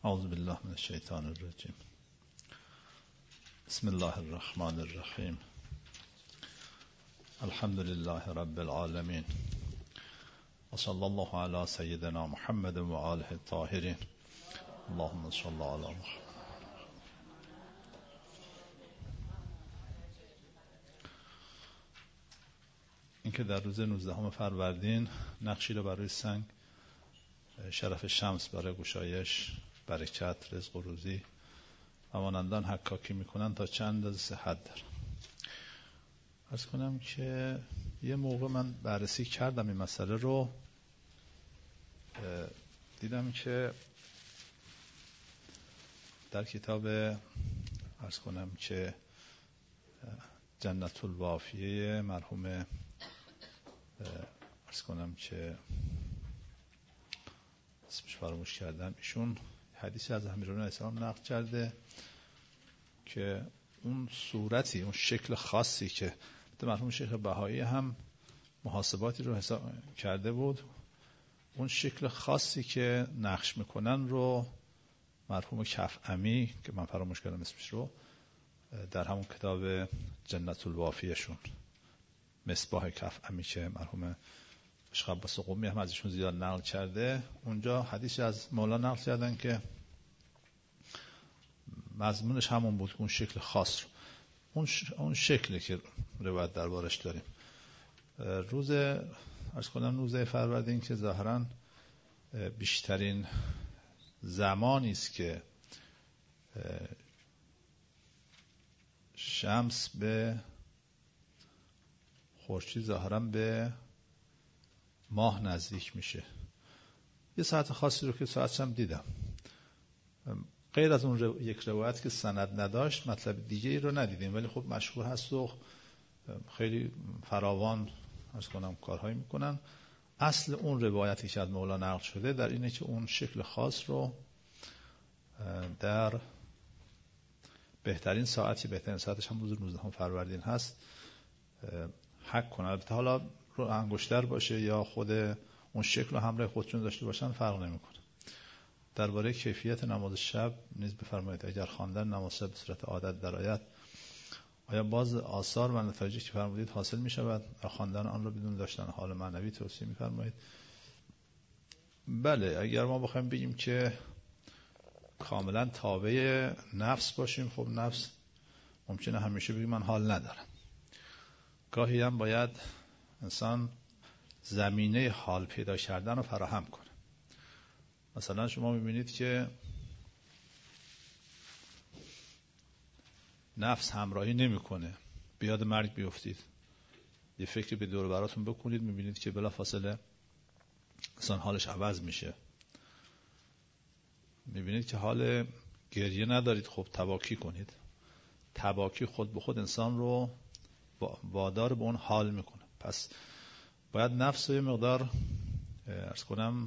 اعوذ بالله من الشیطان الرجیم. بسم الله الرحمن الرحیم. الحمد لله رب العالمین و صلی الله علی سیدنا محمد و آله الطاهرین. اللهم صل علی محمد. اینکه در روز 19 فروردین نقشی رو برای سنگ، شرف شمس برای گشایش، برکت، رزق و روزی و مانندان حکاکی میکنن تا چند اندازه صحت داره. عرض کنم که یه موقع من بررسی کردم این مسئله رو، دیدم که در کتاب عرض کنم که جنت الوافیه مرحوم عرض کنم که اسمش فراموش کردم، ایشون حدیثی از امیرالمومنین علیه السلام نقل کرده که اون صورتی، اون شکل خاصی که مرحوم شیخ بهایی هم محاسباتی رو حساب کرده بود، اون شکل خاصی که نقش میکنن رو مرحوم کفعمی که من فراموش کردم اسمش رو، در همون کتاب جنت الوافیشون، مصباح کفعمی که مرحوم شیخ عباس قمی هم ازشون زیاد نقل کرده، اونجا حدیثی از مولانا نقل کردن که مضمونش همون بود، اون شکل خاص رو، اون شکلی که روایت دربارش داریم. روز عرض کنم 19 فروردین که ظاهراً بیشترین زمانی است که شمس به خورشید ظاهراً به ماه نزدیک میشه. یه ساعت خاصی رو که ساعتش هم دیدم، غیر از اون یک روایت که سند نداشت مطلب دیگه ای رو ندیدیم، ولی خب مشهور هست و خیلی فراوان عرض کنم کارهایی میکنن. اصل اون روایتی که از مولانا نقل شده در اینه که اون شکل خاص رو در بهترین ساعتش هم روز 19 فروردین هست حک کنن. البته حالا رو انگشتر باشه یا خود اون شکل رو همراه خودشون داشته باشن فرق نمیکنه. درباره کیفیت نماز شب نیز بفرمایید اگر خواندن نماز شب به صورت عادت درآید آیا باز آثار و نتایجی که فرمودید حاصل می شود؟ خواندن آن را بدون داشتن حال معنوی توصیه می فرمایید؟ بله، اگر ما بخوایم بگیم که کاملا تابع نفس باشیم، خب نفس ممکنه همیشه بگیم من حال ندارم. گاهی هم باید انسان زمینه حال پیدا کردن رو فراهم کنه. مثلا شما میبینید که نفس همراهی نمیکنه، بیاد مرگ بیفتید، یه فکری به دور براتون بکنید، میبینید که بلافاصله انسان حالش عوض میشه. میبینید که حال گریه ندارید، خب تباکی کنید. تباکی خود به خود انسان رو وادار به اون حال میکنه. پس باید نفس رو یه مقدار عرض کنم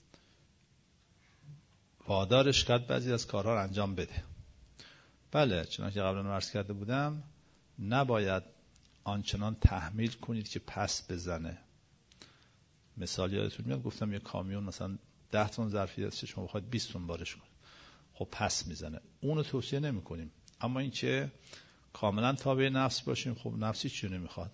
وادارش کرد بعضی از کارها رو انجام بده. بله، چنانکه قبلا عرض کرده بودم نباید آنچنان تحمیل کنید که پس بزنه. مثال یادتون میاد گفتم یه کامیون مثلا 10 تن ظرفیت شما بخواید 20 تن بارش کنید، خب پس میزنه، اونو توصیه نمی کنیم. اما این که کاملا تابع نفس باشیم، خب نفسی چیو نمیخواد،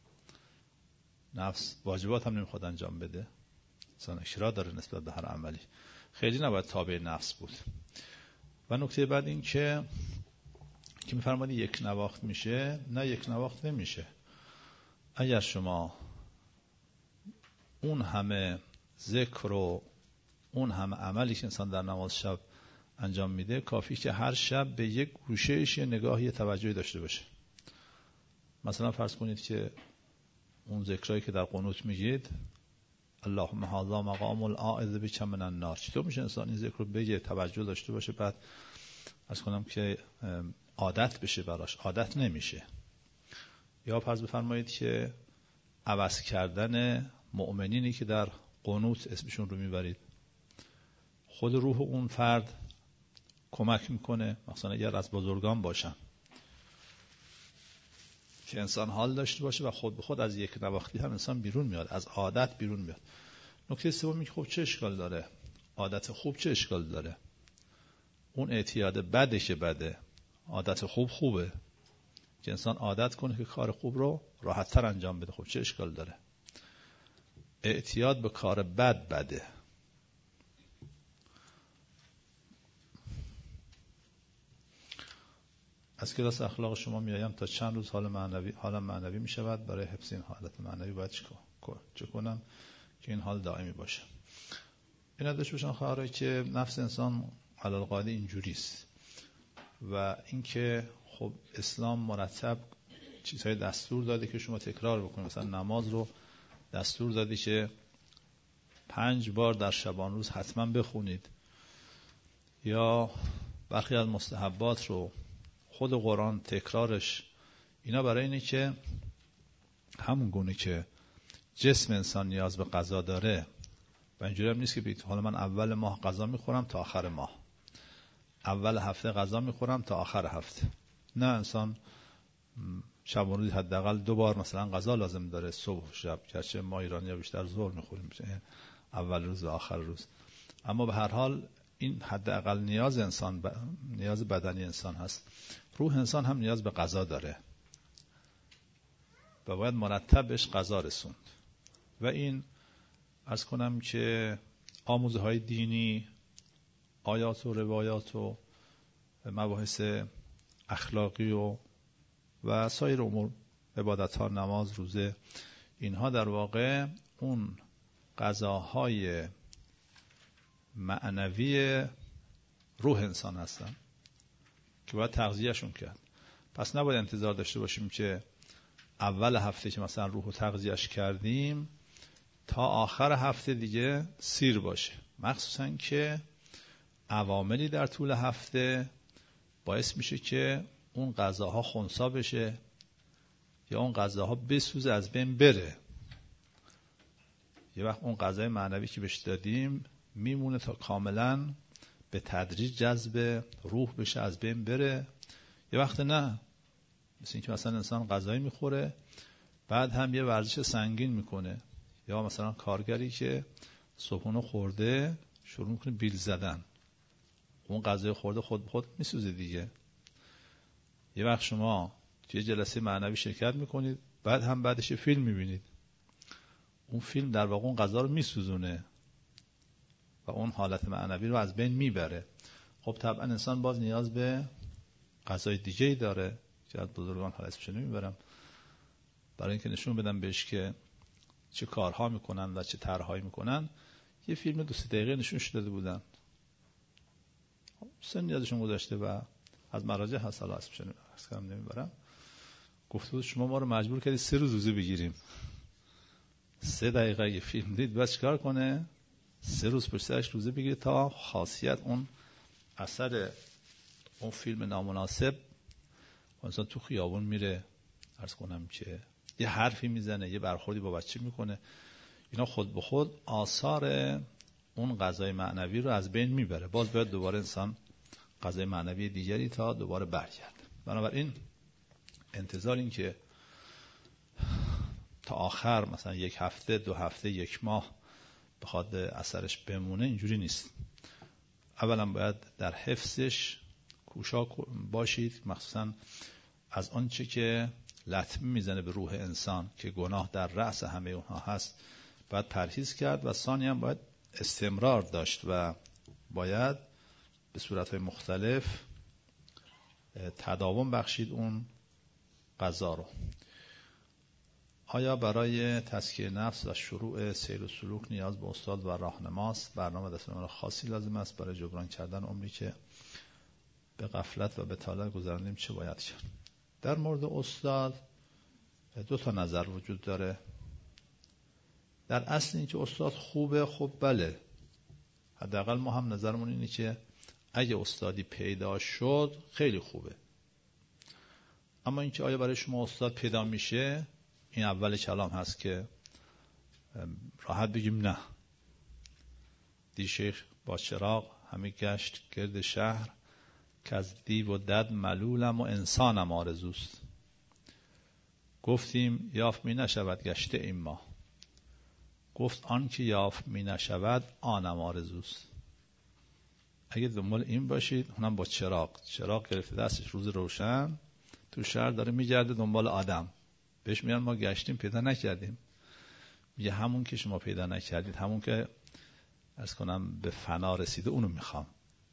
نفس واجبات هم نمیخواد انجام بده، انسان اشراع داره نسبت به هر عملی، خیلی نباید تابع نفس بود. و نکته بعد این که میفرمایید یک نواخت میشه، نه یک نواخت نمیشه. اگر شما اون همه ذکر و اون همه عملی که انسان در نماز شب انجام میده، کافی که هر شب به یک گوشه‌اش یه نگاهی توجهی داشته باشه. مثلا فرض کنید که اون ذکرایی که در قنوت میگید اللهم هذا مقام الاعذ بک من النار، چطور میشه انسان این ذکر رو بگه، توجه داشته باشه، بعد عرض کنم که عادت بشه براش؟ عادت نمیشه. یا فرض بفرمایید که عوض کردن مؤمنینی که در قنوت اسمشون رو میبرید، خود روح اون فرد کمک میکنه. مثلا اگر از بزرگان باشن که انسان حال داشته باشه و خود به خود از یک نواختی هم انسان بیرون میاد، از عادت بیرون میاد. نکته سومی که خب چه اشکال داره؟ عادت خوب چه اشکال داره؟ اون اعتیاد بدشه بده، عادت خوبه که انسان عادت کنه که کار خوب رو راحت‌تر انجام بده. خب چه اشکال داره؟ اعتیاد به کار بد بده. از کلاس اخلاق شما میایم تا چند روز حالم معنوی می شود. برای حفظ این حالت معنوی باید چه کنم که این حال دائمی باشه؟ این داشته باشن خواهرای که نفس انسان علالقاعده اینجوریست و اینکه خب اسلام مرتب چیزهای دستور داده که شما تکرار بکنید. مثلا نماز رو دستور دادی که 5 بار در شبان روز حتما بخونید، یا برخی از مستحبات رو خود قرآن تکرارش. اینا برای اینه که همون گونه که جسم انسان نیاز به غذا داره و اینجوری هم نیست که بگید حالا من اول ماه غذا میخورم تا آخر ماه، اول هفته غذا میخورم تا آخر هفته. نه، انسان شب و روز حداقل 2 بار مثلا غذا لازم داره، صبح و شب. گرچه ما ایرانی‌ها بیشتر ظهر میخوریم، اول روز و آخر روز، اما به هر حال این حداقل نیاز انسان نیاز بدنی انسان هست. روح انسان هم نیاز به غذا داره و باید مرتب بهش غذا رسوند. و این عرض کنم که آموزه های دینی، آیات و روایات و مباحث اخلاقی و سایر امور، عبادت ها، نماز، روزه، اینها در واقع اون غذاهای معنوی روح انسان هستن که باید تغذیهشون کرد. پس نباید انتظار داشته باشیم که اول هفته که مثلا روح رو تغذیهش کردیم تا آخر هفته دیگه سیر باشه. مخصوصا که عواملی در طول هفته باعث میشه که اون غذاها خنثی بشه یا اون غذاها بسوزه، از بین بره. یه وقت اون غذای معنوی که بهش دادیم میمونه تا کاملا به تدریج جذب روح بشه، از بین بره. یه وقت نه، مثل اینکه مثلا انسان غذایی میخوره بعد هم یه ورزش سنگین میکنه، یا مثلا کارگری که صبحونه خورده شروع میکنه بیل زدن، اون غذای خورده خود میسوزه دیگه. یه وقت شما توی جلسه معنوی شرکت میکنید، بعد هم بعدش فیلم میبینید، اون فیلم در واقع اون غذا رو میسوزونه و اون حالت معنوی رو از بین میبره. خب طبعا انسان باز نیاز به غذای دیگه‌ای داره که از بزرگان حالا اسمش نمیبرم، برای اینکه نشون بدم بهش که چه کارها میکنن و چه طرحهایی میکنن. یه فیلم 2-3 دقیقه نشونش داده بودن، سن یادشون گذشته و از مراجع هست، حالا اسمش نمیبرم. گفته بود شما ما رو مجبور کردید 3 روز روزه بگیریم. 3 دقیقه یه فیلم دید، باید چیکار کنه؟ 3 روز پشت سرش روزه بگیره تا خاصیت اون اثر اون فیلم نامناسب. مثلا تو خیابون میره، عرض کنم که یه حرفی میزنه، یه برخوردی با بچه میکنه، اینا خود به خود آثار اون غذای معنوی رو از بین میبره. باز باید دوباره انسان غذای معنوی دیگری تا دوباره برگرده. بنابراین انتظار این که تا آخر مثلا 1 هفته 2 هفته 1 ماه بخواد اثرش بمونه اینجوری نیست. اولا باید در حفظش کوشا باشید، مخصوصا از آنچه که لطمه میزنه به روح انسان که گناه در رأس همه اونها هست باید پرهیز کرد. و ثانیاً باید استمرار داشت و باید به صورتهای مختلف تداوم بخشید اون غذا رو. آیا برای تزکیه نفس و شروع سیر و سلوک نیاز به استاد و راهنماست؟ برنامه دستورالعمل خاصی لازم است برای جبران کردن عمری که به غفلت و بطالت گذراندیم؟ چه باید کرد؟ در مورد استاد 2 تا نظر وجود داره. در اصل این که استاد خوبه، خب بله، حداقل ما هم نظرمون اینه که اگه استادی پیدا شد خیلی خوبه. اما اینکه آیا برای شما استاد پیدا میشه، این اول کلام هست که راحت بگیم نه. دی شیخ با چراغ همه گشت گرد شهر، که از دیو و دد ملولم و انسانم آرزوست. گفتیم یافت می نشود گشته این ما، گفت آن که یافت می نشود آنم آرزوست. اگه دنبال این باشید، اونم با چراغ گرفته دستش روز روشن تو شهر داره میگرده دنبال آدم، بهش میگن ما گشتیم پیدا نکردیم. میگه همون که شما پیدا نکردید، همون که عرض کنم به فنا رسیده، اونو میخوام.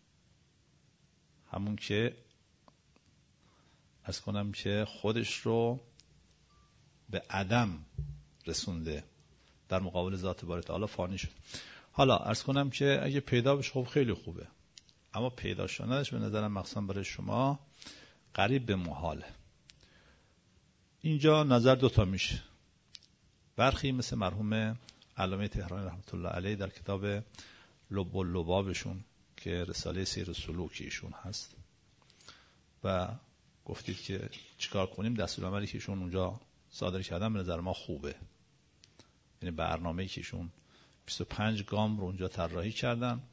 همون که عرض کنم که خودش رو به عدم رسونده، در مقابل ذات باری تعالی فانی شد. حالا عرض کنم که اگه پیدا بشه خب خیلی خوبه، اما پیدا شدنش به نظرم مخصوصا برای شما قریب به محاله. اینجا نظر دوتا میشه. برخی مثل مرحوم علامه تهرانی رحمت الله علیه در کتاب لب و لبابشون که رساله سیر و سلوک ایشون هست و گفتید که چیکار کنیم، دستورالعملی که ایشون اونجا صادر کردن به نظر ما خوبه. یعنی برنامه‌ای که ایشون 25 گام رو اونجا طراحی کردن.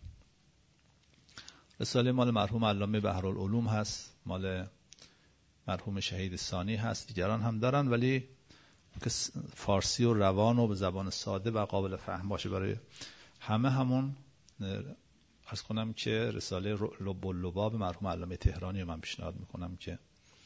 رساله مال مرحوم علامه بحرالعلوم هست، مال مرحوم شهید ثانی هست، دیگران هم دارن، ولی که فارسی و روان و به زبان ساده و قابل فهم باشه برای همه، همون عرض کنم که رساله لب و لباب مرحوم علامه تهرانی من پیشنهاد میکنم که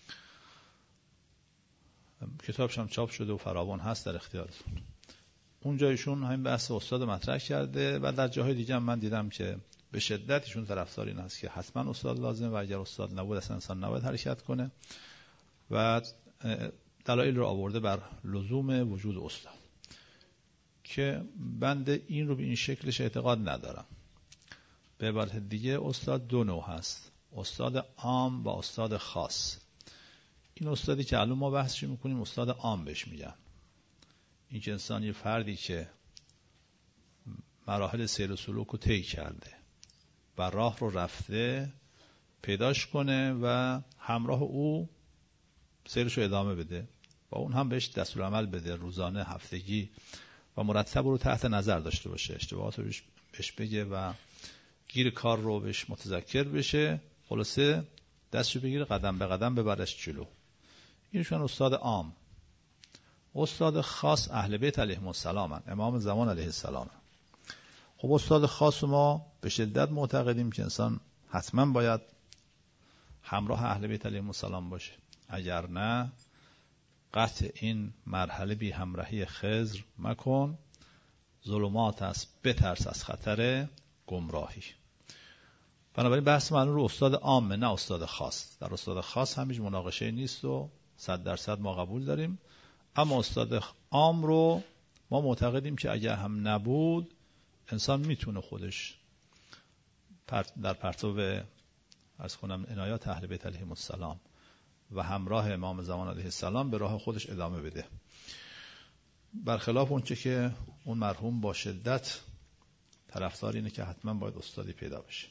کتابش هم چاپ شده و فراوان هست در اختیارتون. اونجا ایشون همین بحث استاد مطرح کرده و در جاهای دیگه هم من دیدم که به شدت ایشون طرفدار این هست که حتما استاد لازمه و اگر استاد نبود اصلا انسان نباید حرکت کنه و دلایل رو آورده بر لزوم وجود استاد که بنده این رو به این شکلش اعتقاد ندارم. به عبارت دیگه استاد دو نوع هست، استاد عام و استاد خاص. این استادی که الان ما بحثش میکنیم استاد عام بهش میگن. این که انسان یه فردی که مراحل سیر و سلوک رو طی کرده و راه رو رفته پیداش کنه و همراه او سیرش رو ادامه بده و اون هم بهش دستورالعمل بده، روزانه، هفتگی و مرتب رو تحت نظر داشته باشه، اشتباهات رو بهش بگه و گیر کار رو بهش متذکر بشه، خلاصه دستشو بگیره قدم به قدم ببرش جلو. اینشون استاد عام. استاد خاص اهل بیت علیهم السلام، امام زمان علیه السلام. خب استاد خاص ما به شدت معتقدیم که انسان حتما باید همراه اهل بیت علیهم السلام باشه، اگر نه قطع این مرحله بی همراهی خضر مکن، ظلمات است، بترس از خطر گمراهی. بنابراین بحث من رو استاد عامه نه استاد خاص. در استاد خاص همیشه مناقشه نیست و 100% ما قبول داریم، اما استاد عام رو ما معتقدیم که اگر هم نبود انسان میتونه خودش در پرتو عرض کنم عنایات اهل بیت علیهم السلام و همراه امام زمان علیه السلام به راه خودش ادامه بده، برخلاف اونچه که اون مرحوم با شدت طرفدار اینه که حتما باید استادی پیدا بشه.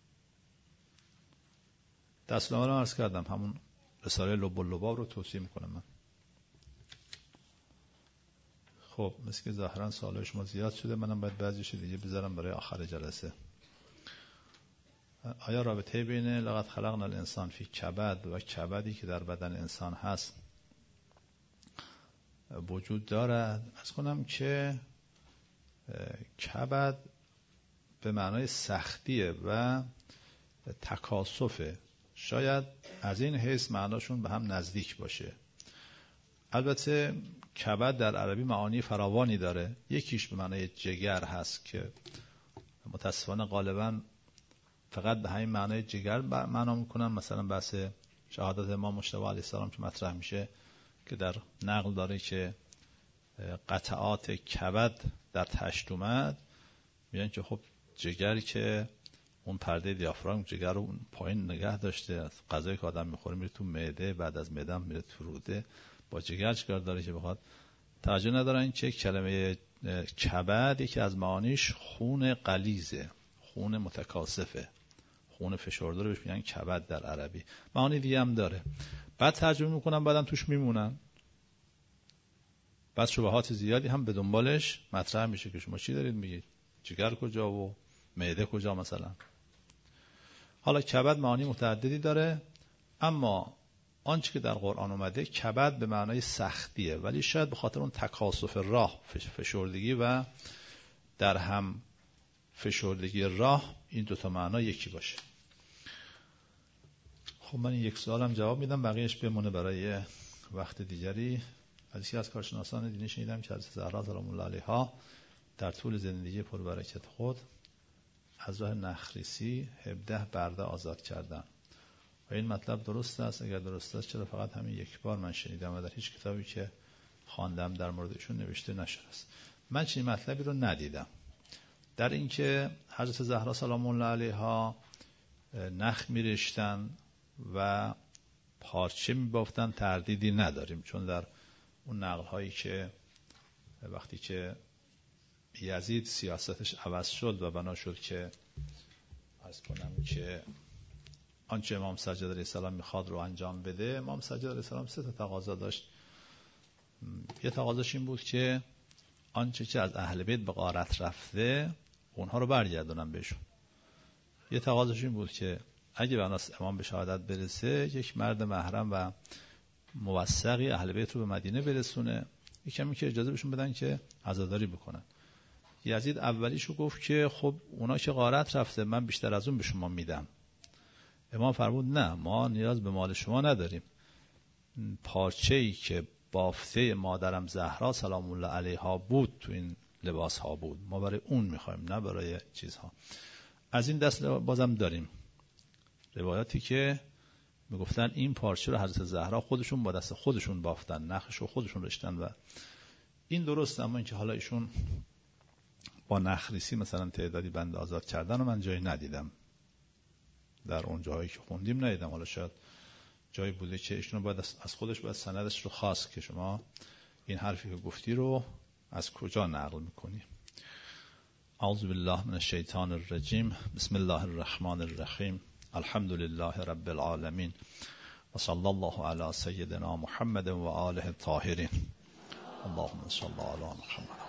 دستورالعمل رو عرض کردم، همون رساله لب و لباب رو توصیه میکنم من. خب مثل که ظاهرا سوالای شما زیاد شده، منم باید بعضیش دیگه بذارم برای آخر جلسه. آیا رابطه بین لقد خلقنا الانسان فی کبد و کبدی که در بدن انسان هست وجود دارد؟ از کنم که کبد به معنای سختیه و تکاسفه، شاید از این حیث معناشون به هم نزدیک باشه. البته کبد در عربی معانی فراوانی داره. یکیش به معنای جگر هست که متاسفانه غالباً فقط به همین معنای جگر معنا میکنن. مثلا بحث شهادت امام مجتبی علیه السلام که مطرح میشه که در نقل داره که قطعات کبد در تشت اومد، میگن که خب جگری که اون پرده دیافراگم جگر رو اون پایین نگه داشته، غذایی که آدم میخوره میره تو معده، بعد از معده میره تو روده، با جگر چیکار داره که بخواد؟ توجه ندارن که کلمه کبد یکی از معانیش خون غلیظه، خون متکاسفه، خون فشرده رو بهش میگن کبد در عربی. معانی دیگه هم داره. بعد ترجمه میکنن، بعدم توش میمونن، بعد شبهات زیادی هم به دنبالش مطرح میشه که شما چی دارید میگید، جگر کجا و معده کجا مثلا. حالا کبد معانی متعددی داره، اما آنچه که در قرآن اومده کبد به معنای سختیه، ولی شاید به خاطر اون تکاسف راه، فشردگی و در هم فشردگی راه این دوتا معنا یکی باشه. خب من این یک سوالم جواب میدم، بقیهش بمونه برای وقت دیگری. از یکی از کارشناسان دینی شنیدم که حضرت زهرا سلام الله علیها در طول زندگی پربرکت خود از راه نخریسی 17 برده آزاد کردن و این مطلب درست است؟ اگر درست است چرا فقط همین یک بار من شنیدم و در هیچ کتابی که خواندم در موردشون نوشته نشده است؟ من چنین مطلبی رو ندیدم. در اینکه حضرت زهرا سلام الله علیها نخ می‌رشتن و پارچه می‌بافتن تردیدی نداریم، چون در اون نقل هایی که وقتی که یزید سیاستش عوض شد و بنا شد که عرض کنم که آنچه امام سجاد علیه السلام میخواد رو انجام بده، امام سجاد علیه السلام 3 تقاضا داشت. یه تقاضاش این بود که آنچه که از اهل بیت به غارت رفته اونها رو برگردونن بهشون. یه تقاضاش این بود که اگه بناس امام به شهادت برسه یک مرد محرم و موثقی اهل بیت رو به مدینه برسونه، یکمی که اجازه بهشون بدن که عزاداری بکنن. یزید اولیشو گفت که خب اونا که غارت رفته من بیشتر از اون به شما میدم. امام فرمود نه، ما نیاز به مال شما نداریم، پارچه‌ای که بافته مادرم زهرا سلام الله علیها بود تو این لباس ها بود، ما برای اون میخوایم نه برای چیزها. از این دست بازم داریم روایاتی که میگفتن این پارچه رو حضرت زهرا خودشون با دست خودشون بافتن، نخش رو خودشون رشتن و این درست. اما اینکه حالا ایشون با نخریسی مثلا تعدادی بنده آزاد کردن و من جایی ندیدم، در اون جایی که خوندیم ندیدم. حالا شاید جایی بوده که ایشون باید از خودش باید سندش رو خواست که شما این حرفی که گفتی رو از کجا نقل میکنی. اعوذ بالله من الشیطان الرجیم. بسم الله الرحمن الرحیم. الحمد لله رب العالمین و صلی الله علی سیدنا محمد و آله الطاهرین. اللهم صل علی محمد.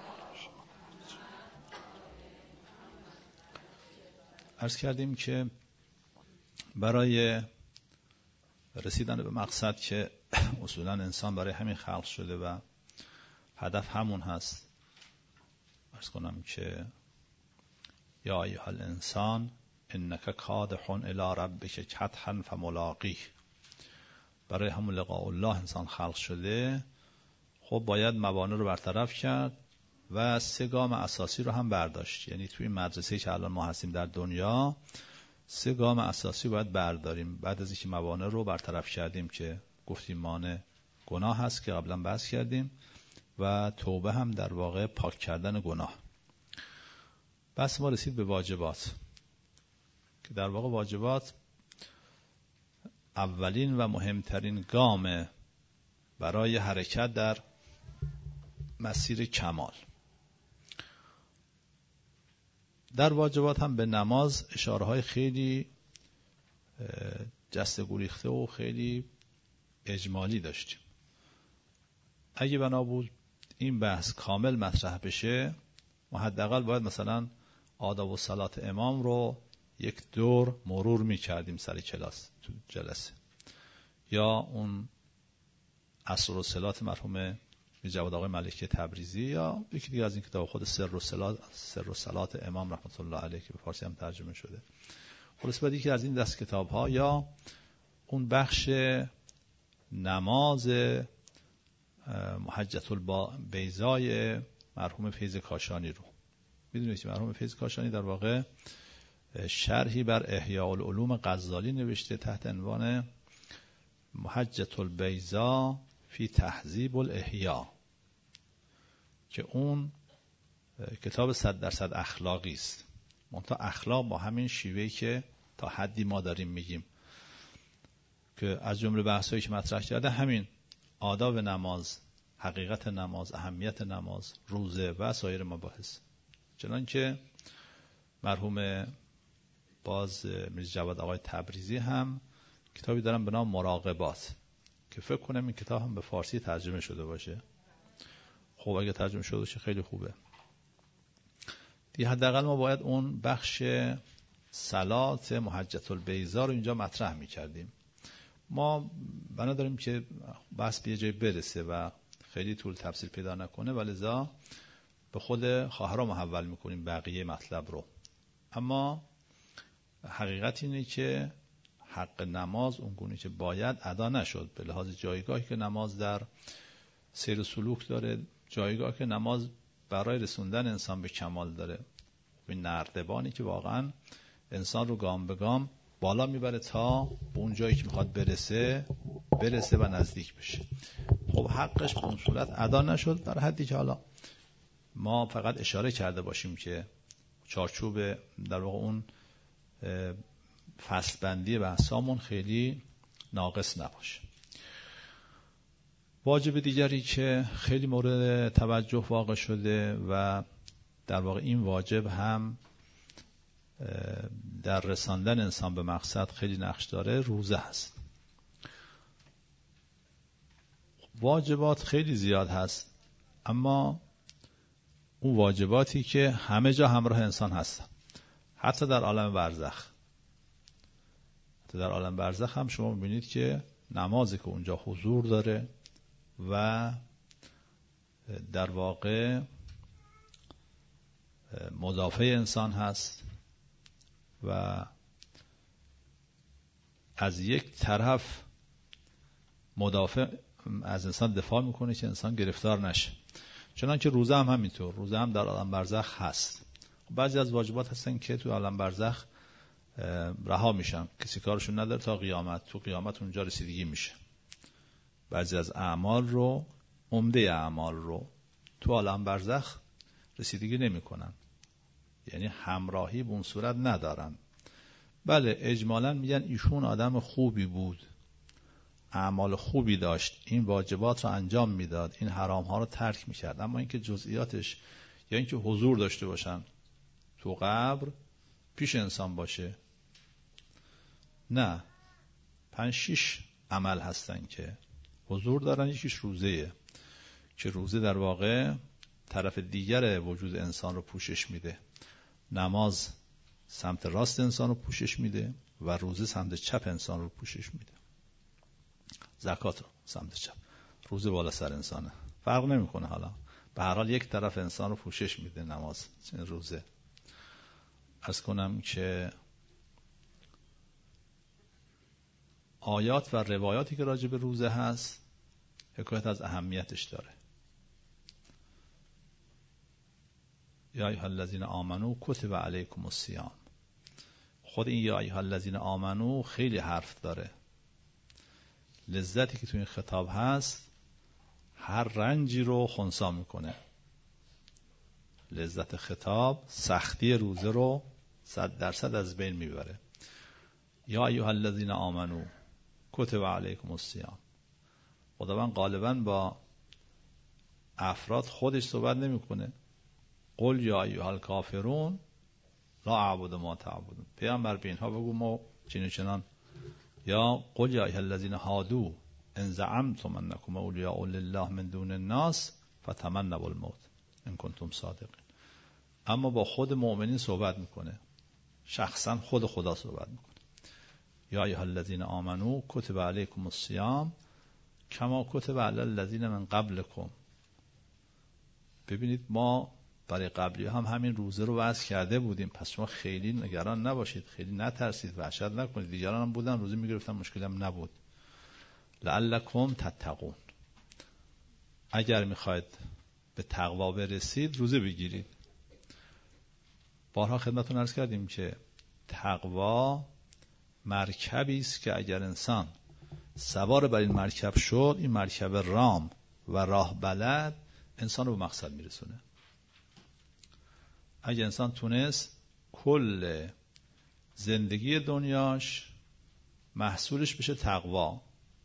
عرض کردیم که برای رسیدن به مقصد که اصولا انسان برای همین خلق شده و هدف همون هست، عرض کنم که یا ایها الانسان انک کادح الی ربک کدحا فملاقیه، برای همون لقاء الله انسان خلق شده. خب باید موانع رو برطرف کرد و 3 گام اساسی رو هم برداشت. یعنی توی این مدرسه‌ای که الان ما هستیم در دنیا 3 گام اساسی باید برداریم بعد از اینکه موانع رو برطرف کردیم که گفتیم مانع گناه هست که قبلا بحث کردیم و توبه هم در واقع پاک کردن گناه. بس ما رسید به واجبات که در واقع واجبات اولین و مهمترین گام برای حرکت در مسیر کمال. در واجبات هم به نماز اشاره‌های خیلی جسته گریخته و خیلی اجمالی داشتیم. اگه بنا بود این بحث کامل مطرح بشه، ما حداقل باید مثلا آداب و صلات امام رو یک دور مرور می‌کردیم سر کلاس تو جلسه، یا اون عصر و صلات مرحوم جواد آقای ملکی تبریزی، یا یکی دیگه از این کتاب خود سر و صلات امام رحمت الله علیه که به فارسی هم ترجمه شده. خلاص بعد یکی از این دست کتاب ها، یا اون بخش نماز محجة البیضای مرحوم فیض کاشانی رو. میدونید که مرحوم فیض کاشانی در واقع شرحی بر احیاء العلوم غزالی نوشته تحت عنوان محجة البیضا فی تهذیب الاحیاء، که اون کتاب 100% اخلاقی است. منتها اخلاق با همین شیوهی که تا حدی ما داریم میگیم، که از جمله بحثایی که مطرح کرده همین آداب نماز، حقیقت نماز، اهمیت نماز، روزه و سایر مباحث. چنانکه مرحوم باز میرزا جواد آقای تبریزی هم کتابی دارن به نام مراقبات که فکر کنم این کتاب هم به فارسی ترجمه شده باشه. خب اگه ترجمه شده باشه خیلی خوبه. دیگه حداقل ما باید اون بخش صلات محجة البیضا رو اینجا مطرح می‌کردیم. ما بنا داریم که بحث به یه جای برسه و خیلی طول تفصیل پیدا نکنه، ولذا به خود خواهرام محول می‌کنیم بقیه مطلب رو. اما حقیقت اینه که حق نماز اونگونه که باید ادا نشد، به لحاظ جایگاهی که نماز در سیر و سلوک داره، جایگاهی که نماز برای رسوندن انسان به کمال داره، این نردبانی که واقعا انسان رو گام به گام بالا میبره تا به اون جایی که میخواد برسه و نزدیک بشه. خب حقش به اون صورت ادا نشد، در حدی که حالا ما فقط اشاره کرده باشیم که چارچوب در واقع اون فصل بندی بحثامون خیلی ناقص نباشه. واجب دیگری که خیلی مورد توجه واقع شده و در واقع این واجب هم در رساندن انسان به مقصد خیلی نقش داره، روزه هست. واجبات خیلی زیاد هست، اما اون واجباتی که همه جا همراه انسان هستن، حتی در عالم برزخ. در عالم برزخ هم شما می‌بینید که نمازی که اونجا حضور داره و در واقع مدافع انسان هست و از یک طرف مدافع از انسان دفاع میکنه که انسان گرفتار نشه. چنانکه روزه هم همینطور، روزه هم در عالم برزخ هست. بعضی از واجبات هستن که تو عالم برزخ رها میشن، کسی کارشون نداره تا قیامت، تو قیامت اونجا رسیدگی میشه. بعضی از اعمال رو، عمده اعمال رو تو عالم برزخ رسیدگی نمیکنن، یعنی همراهی به اون صورت ندارن. بله اجمالاً میگن ایشون آدم خوبی بود، اعمال خوبی داشت، این واجبات رو انجام میداد، این حرام ها رو ترک میکرد، اما اینکه جزئیاتش یا اینکه حضور داشته باشن تو قبر پیش انسان باشه، نه. 5-6 عمل هستن که حضور دارن. یکیش روزه‌ایه که روزه در واقع طرف دیگر وجود انسان رو پوشش میده. نماز سمت راست انسان رو پوشش میده و روزه سمت چپ انسان رو پوشش میده. زکات رو سمت چپ، روزه بالا سر انسانه، فرق نمیکنه. حالا به هر حال یک طرف انسان رو پوشش میده نماز، روزه. عرض کنم که آیات و روایاتی که راجع به روزه هست حکایت از اهمیتش داره. یا ایها الذین آمنو کتب علیکم الصیام. خود این یا ایها الذین آمنو خیلی حرف داره. لذتی که تو این خطاب هست هر رنجی رو خنثی میکنه. لذت خطاب سختی روزه رو 100% از بین میبره. یا ایها الذین آمنو کتب علیکم الصیام. خداوند غالبا با افراد خودش صحبت نمیکنه. قل یا ایها الکافرون لا اعبد ما تعبدون. پیامبر به اینها بگو ما چنین چنان. یا قل یا ایها الذین هادو ان زعمتم انکم اولیاء لله من دون الناس فتمنوا الموت ان کنتم صادقین. اما با خود مؤمنین صحبت میکنه، شخصا خود خدا صحبت میکنه. یا ایها الذین آمنو کتب علیکم الصیام کما کتب علی الذین من قبلکم. ببینید ما برای قبلی هم همین روزه رو وضع کرده بودیم، پس شما خیلی نگران نباشید، خیلی نترسید، وحشت نکنید. دیگران هم بودن روزه میگرفتن، مشکلی هم نبود. لعلکم تتقون. اگر میخواید به تقوا برسید روزه بگیرید. بارها خدمتتون عرض کردیم که تقوا مرکبی است که اگر انسان سوار بر این مرکب شد، این مرکب رام و راه بلد انسان رو به مقصد میرسونه. اگر انسان تونست کل زندگی دنیاش محصولش بشه تقوا،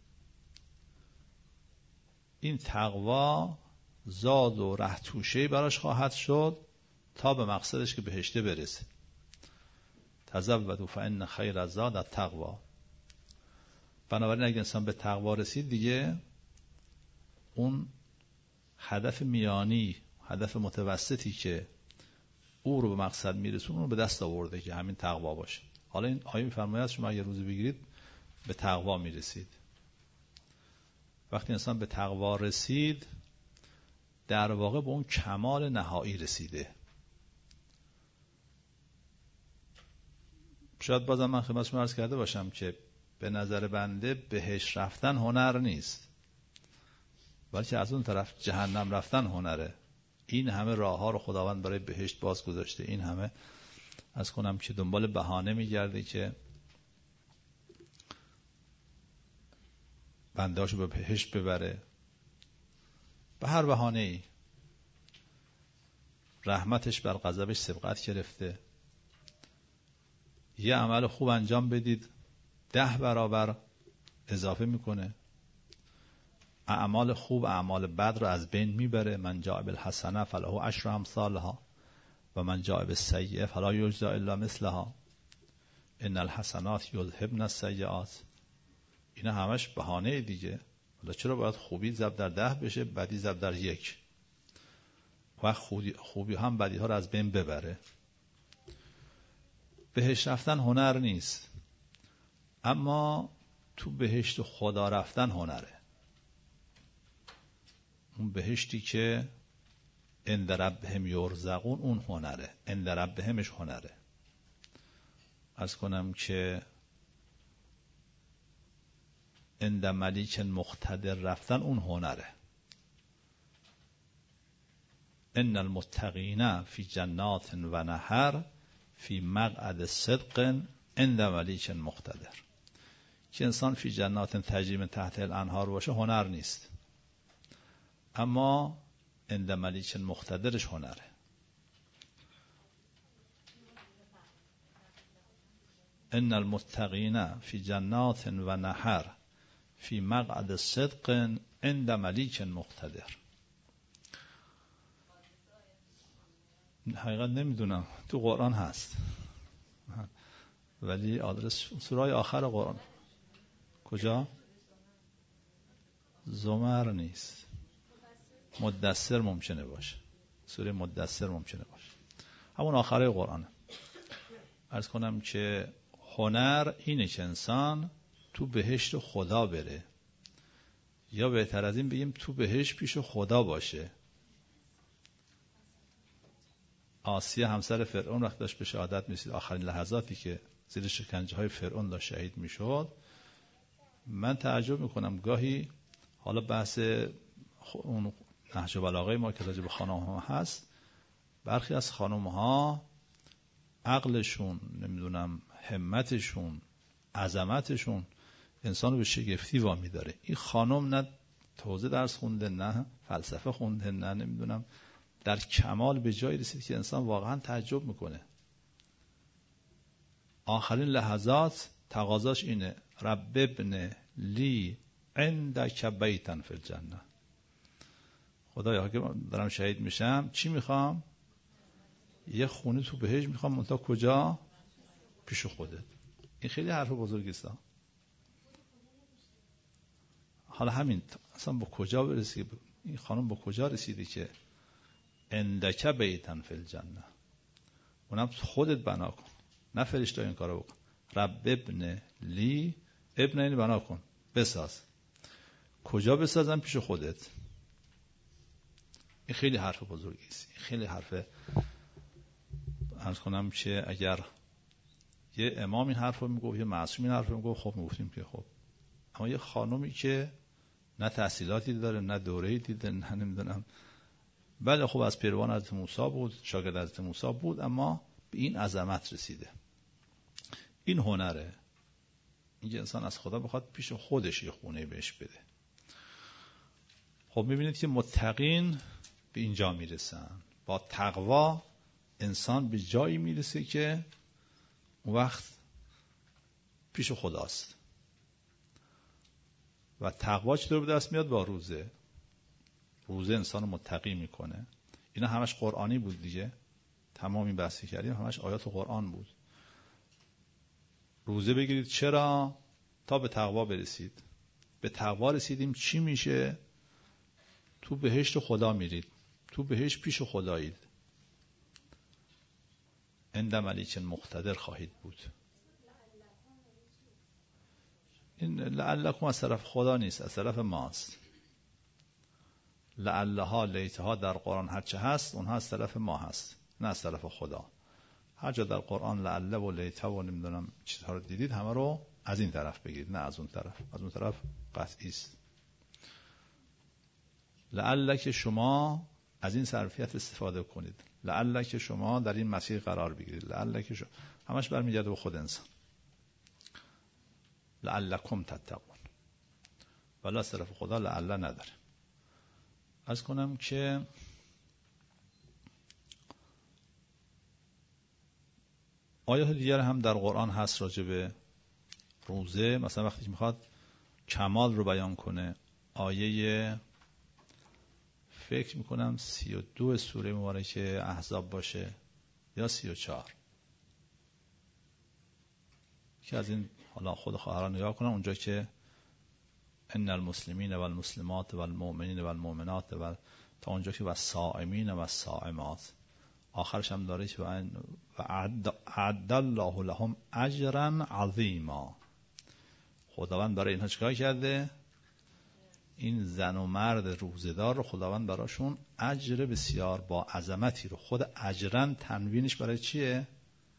این تقوا زاد و ره توشه‌ای براش خواهد شد تا به مقصدش که بهشته برسه. تزودوا فإن خیر الزاد التقوا. بنابراین اگه انسان به تقوا رسید دیگه اون هدف میانی، هدف متوسطی که او رو به مقصد میرسونه رو به دست آورده که همین تقوا باشه. حالا این آیه میفرماید شما اگه روزه بگیرید به تقوا میرسید. وقتی انسان به تقوا رسید در واقع به اون کمال نهایی رسیده. شاید بازم من خدمتتون عرض کرده باشم که به نظر بنده بهشت رفتن هنر نیست، بلکه از اون طرف جهنم رفتن هنره. این همه راه ها رو خداوند برای بهشت باز گذاشته، این همه از کنم که دنبال بهانه میگرده که بندهاشو به بهشت ببره، به هر بهانه ای. رحمتش بر غضبش سبقت گرفته. یه عمل خوب انجام بدید 10 برابر اضافه میکنه. اعمال خوب اعمال بد رو از بین میبره. من جاء بالحسنه فله عشر امثالها و من جاء بالسیئه فلا یجزی الا مثلها ان الحسنات یذهبن السیئات. اینا همش بهانه دیگه. حالا چرا باید خوبی ضرب در 10 بشه، بدی ضرب در 1؟ و خوبی هم بدی ها رو از بین ببره. بهشت رفتن هنر نیست، اما تو بهشت خدا رفتن هنره. اون بهشتی که عند ربهم یرزقون، اون هنره. عند ربهمش هنره. عرض کنم که عند ملیک مقتدر رفتن اون هنره. ان المتقین فی جنات و نهر فی مقعد صدق عند ملیک مقتدر. که انسان فی جنات تجری من تحت الانهار باشه هنر نیست، اما عند ملیک مقتدرش هنره. ان المتقین فی جنات و نهر فی مقعد صدق عند ملیک مقتدر. حقیقت نمیدونم، تو قرآن هست ولی آدرس سوره آخر قرآن کجا؟ زمر نیست، مدثر ممکنه باشه، سوره مدثر ممکنه باشه، همون آخره قرآنه. عرض کنم که هنر اینه که انسان تو بهشت خدا بره، یا بهتر از این بگیم تو بهشت پیش خدا باشه. آسیه همسر فرعون وقت داشت به شهادت می‌رسید، آخرین لحظاتی که زیر شکنجه های فرعون داشت شهید میشد، من تعجب میکنم گاهی، حالا بحث اون نهج بلاغه ما که راجع به خانم ها هست، برخی از خانم ها عقلشون، نمیدونم همتشون، عظمتشون انسان رو به شگفتی وامی داره. این خانم نه توزیع درس خونده، نه فلسفه خونده، نه نمیدونم، در کمال به جایی رسید که انسان واقعا تعجب میکنه. آخرین لحظات تقاضاش اینه رب ابن لی عندک بیتا فی الجنه. خدایا که دارم شهید میشم چی میخوام؟ یه خونه تو بهشت میخوام، منتها کجا؟ پیش خودت. این خیلی حرف بزرگی است. حالا همین اصلا با کجا برسید؟ این خانم با کجا رسیدی که عندک بیتا فی الجنه؟ اونم خودت بنا کن، نه فرشته این کارو بکن. رب ابن لی، ابن این بنا کن، بساز. کجا بسازم؟ پیش خودت. این خیلی حرف بزرگی است. این خیلی حرف، عرض کنم که اگر یه امام این حرف رو میگفت، یه معصوم این حرف رو میگفت، خب میگفتیم که خب. اما یه خانومی که نه تحصیلاتی داره، نه دوره‌ای دیده، نه نمیدونم، بله خب از پیروان حضرت موسی بود، شاگرد حضرت موسی بود، اما به این عظمت رسیده. این هنره. اینکه انسان از خدا بخواد پیش خودش یه خونه بهش بده. خب میبینید که متقین به اینجا میرسن. با تقوا انسان به جایی میرسه که اون وقت پیش خداست. و تقوا چطور به دست میاد؟ با روزه. روزه انسان رو متقی میکنه. اینا همش قرآنی بود دیگه. تمام این بحثی کردیم همش آیات قرآن بود. روزه بگیرید. چرا؟ تا به تقوا برسید. به تقوا رسیدیم چی میشه؟ تو بهشت خدا میرید. تو بهشت پیش خدایید. عند ملیک مقتدر خواهید بود. این لعلکم از طرف خدا نیست، از طرف ماست. لعلها لیتها در قرآن هرچه هست اونها از طرف ما هست، نه از طرف خدا. هر جا در قرآن لعله و لیته و نمیدونم چیزها رو دیدید همه رو از این طرف بگیرید، نه از اون طرف. از اون طرف قطعی است. لعله که شما از این ظرفیت استفاده کنید، لعله که شما در این مسیر قرار بگیرید، لعله که شما همش برمیگرده به خود انسان. لعلکم تتقون، ولی از طرف خدا لعله نداره. عرض کنم که آیات دیگر هم در قرآن هست راجع به روزه. مثلا وقتی که میخواد کمال رو بیان کنه، آیه فکر میکنم 32 سوره مبارکه احزاب باشه یا 34 که از این حالا خود خواهران نگاه کنم، اونجا که ان المسلمین و المسلمات و المؤمنین و المؤمنات و تا اونجا که و الصائمین و الصائمات، آخرش هم داره که و اعد الله لهم اجرا عظیما. خداوند برای اینها چیکار کرده؟ این زن و مرد روزدار رو خداوند براشون اجر بسیار با عظمتی رو، خود اجرا تنوینش برای چیه؟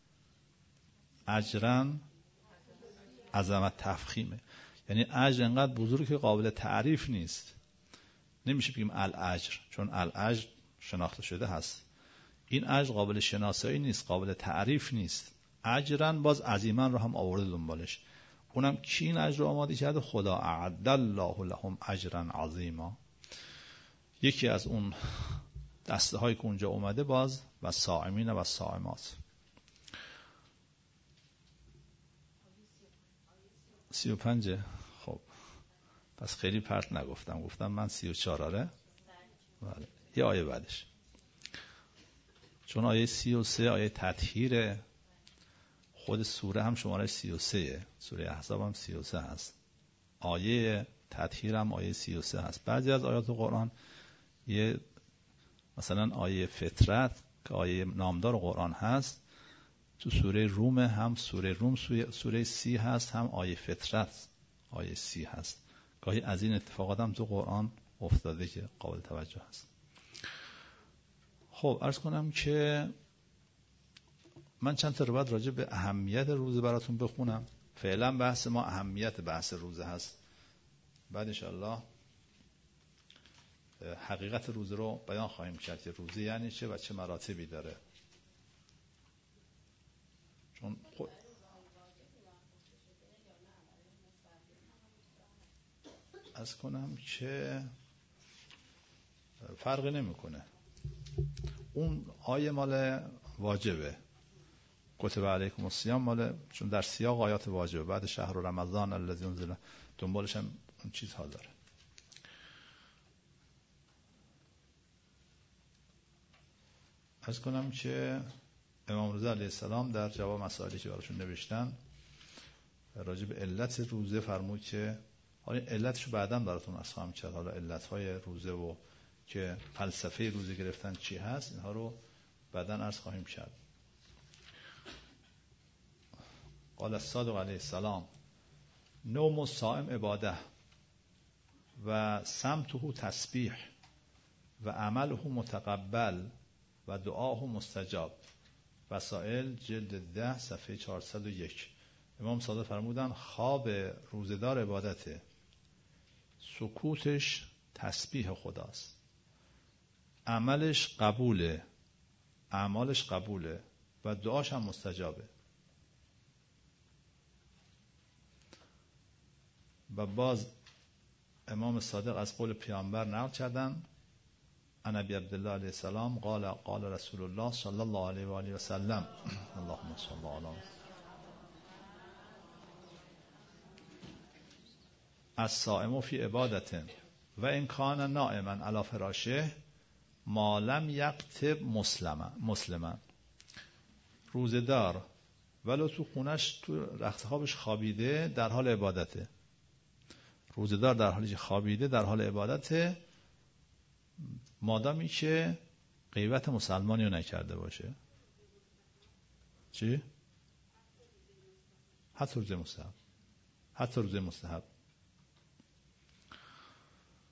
اجرا عظمت تفخیمه، یعنی اجر انقدر بزرگه که قابل تعریف نیست. نمیشه بگیم الاجر، چون الاجر شناخته شده هست. این اجر قابل شناسایی نیست، قابل تعریف نیست. اجرا باز عظیما رو هم آورده دنبالش. اونم کی این اجر رو آماده کرده؟ خدا. اعد الله لهم اجرا عظیما. یکی از اون دسته هایی که اونجا اومده باز و صائمین و صائمات. 35. خب پس خیلی پرت نگفتم، گفتم من 34. آره بله. یه آیه بعدش، چون آیه 33 آیه تطهیره، خود سوره هم شماره 33، سوره احزاب هم 33 هست، آیه تطهیر هم آیه 33 هست. بعضی از آیات قرآن یه مثلا آیه فطرت که آیه نامدار قرآن هست تو سوره روم، هم سوره روم سوره 30 هست، هم آیه فطرت آیه 30 هست. گاهی از این اتفاقات هم تو قرآن افتاده که قابل توجه هست. خب عرض کنم که من چند تا روایت راجع به اهمیت روزه براتون بخونم. فعلا بحث ما اهمیت بحث روزه هست، بعد انشاءالله حقیقت روزه رو بیان خواهیم کرد که روزه یعنی چه و چه مراتبی داره. چون عرض کنم که فرق نمیکنه، اون آیه مال واجبه، کتب علیکم الصیام مال، چون در سیاق آیات واجبه، بعد شهر رمضان الذی انزل دنبالش هم اون چیزها داره. عرض کنم که امام رضا علیه السلام در جواب مسائلی که براشون نوشتن راجع به علت روزه فرمود که حالا علتشو بعداً براتون عرض خواهم کرد، حالا علتهای روزه و که فلسفه روزه گرفتن چی هست اینها رو بعداً عرض خواهیم کرد. قال الصادق علیه السلام نوم الصائم عباده و سمته تسبیح و عمله متقبل و دعاه مستجاب. وسائل جلد 10 صفحه 401. امام صادق فرمودن خواب روزدار عبادته، سکوتش تسبیح خداست، عملش قبوله، اعمالش قبوله و دعاش هم مستجابه. و باز امام صادق از قول پیامبر نقل کردن عن ابی عبدالله علیه السلام قال رسول الله صلی الله علیه و آله و سلم اللهم صل علی الصائم فی عبادته و ان کان نائما علی فراشه ما لم یقتب مسلما. روزدار ولو تو خونش تو رخت خوابش خوابیده در حال عبادته، روزدار در حالی که خوابیده در حال عبادته، مادامی که غیبت مسلمانی رو نکرده باشه. چی؟ حتی روزه مستحب، حتی روزه مستحب.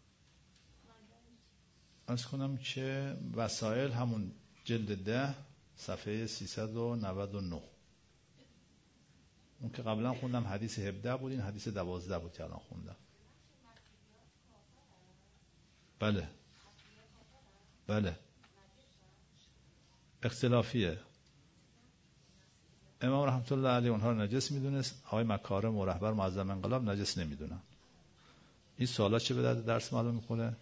عرض کنم که وسائل همون جلد 10 صفحه 399. اون که قبلا خوندم حدیث 17 بود، این حدیث 12 بود که الان خوندم. بله اختلافیه. امام رحمت الله علیه اونها رو نجس میدونست، آقای مکارم و رهبر معظم انقلاب نجس نمیدونن. این سوالا چه به درد درس معلوم میکنه؟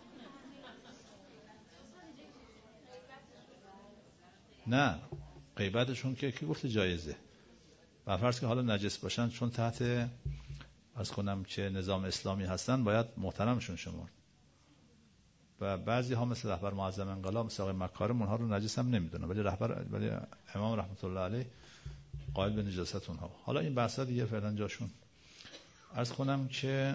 نه غیبتشون که گفت جایزه. برفرض که حالا نجس باشن، چون تحت از کنم که نظام اسلامی هستن باید محترمشون شمرد. و بعضی ها مثل رهبر معظم انقلاب مثل آقای مکارم اونها رو نجس هم نمیدونن، ولی امام رحمت الله علیه قائل به نجاست اونها. حالا این بحثا دیگه فعلا جاشون. عرض کنم که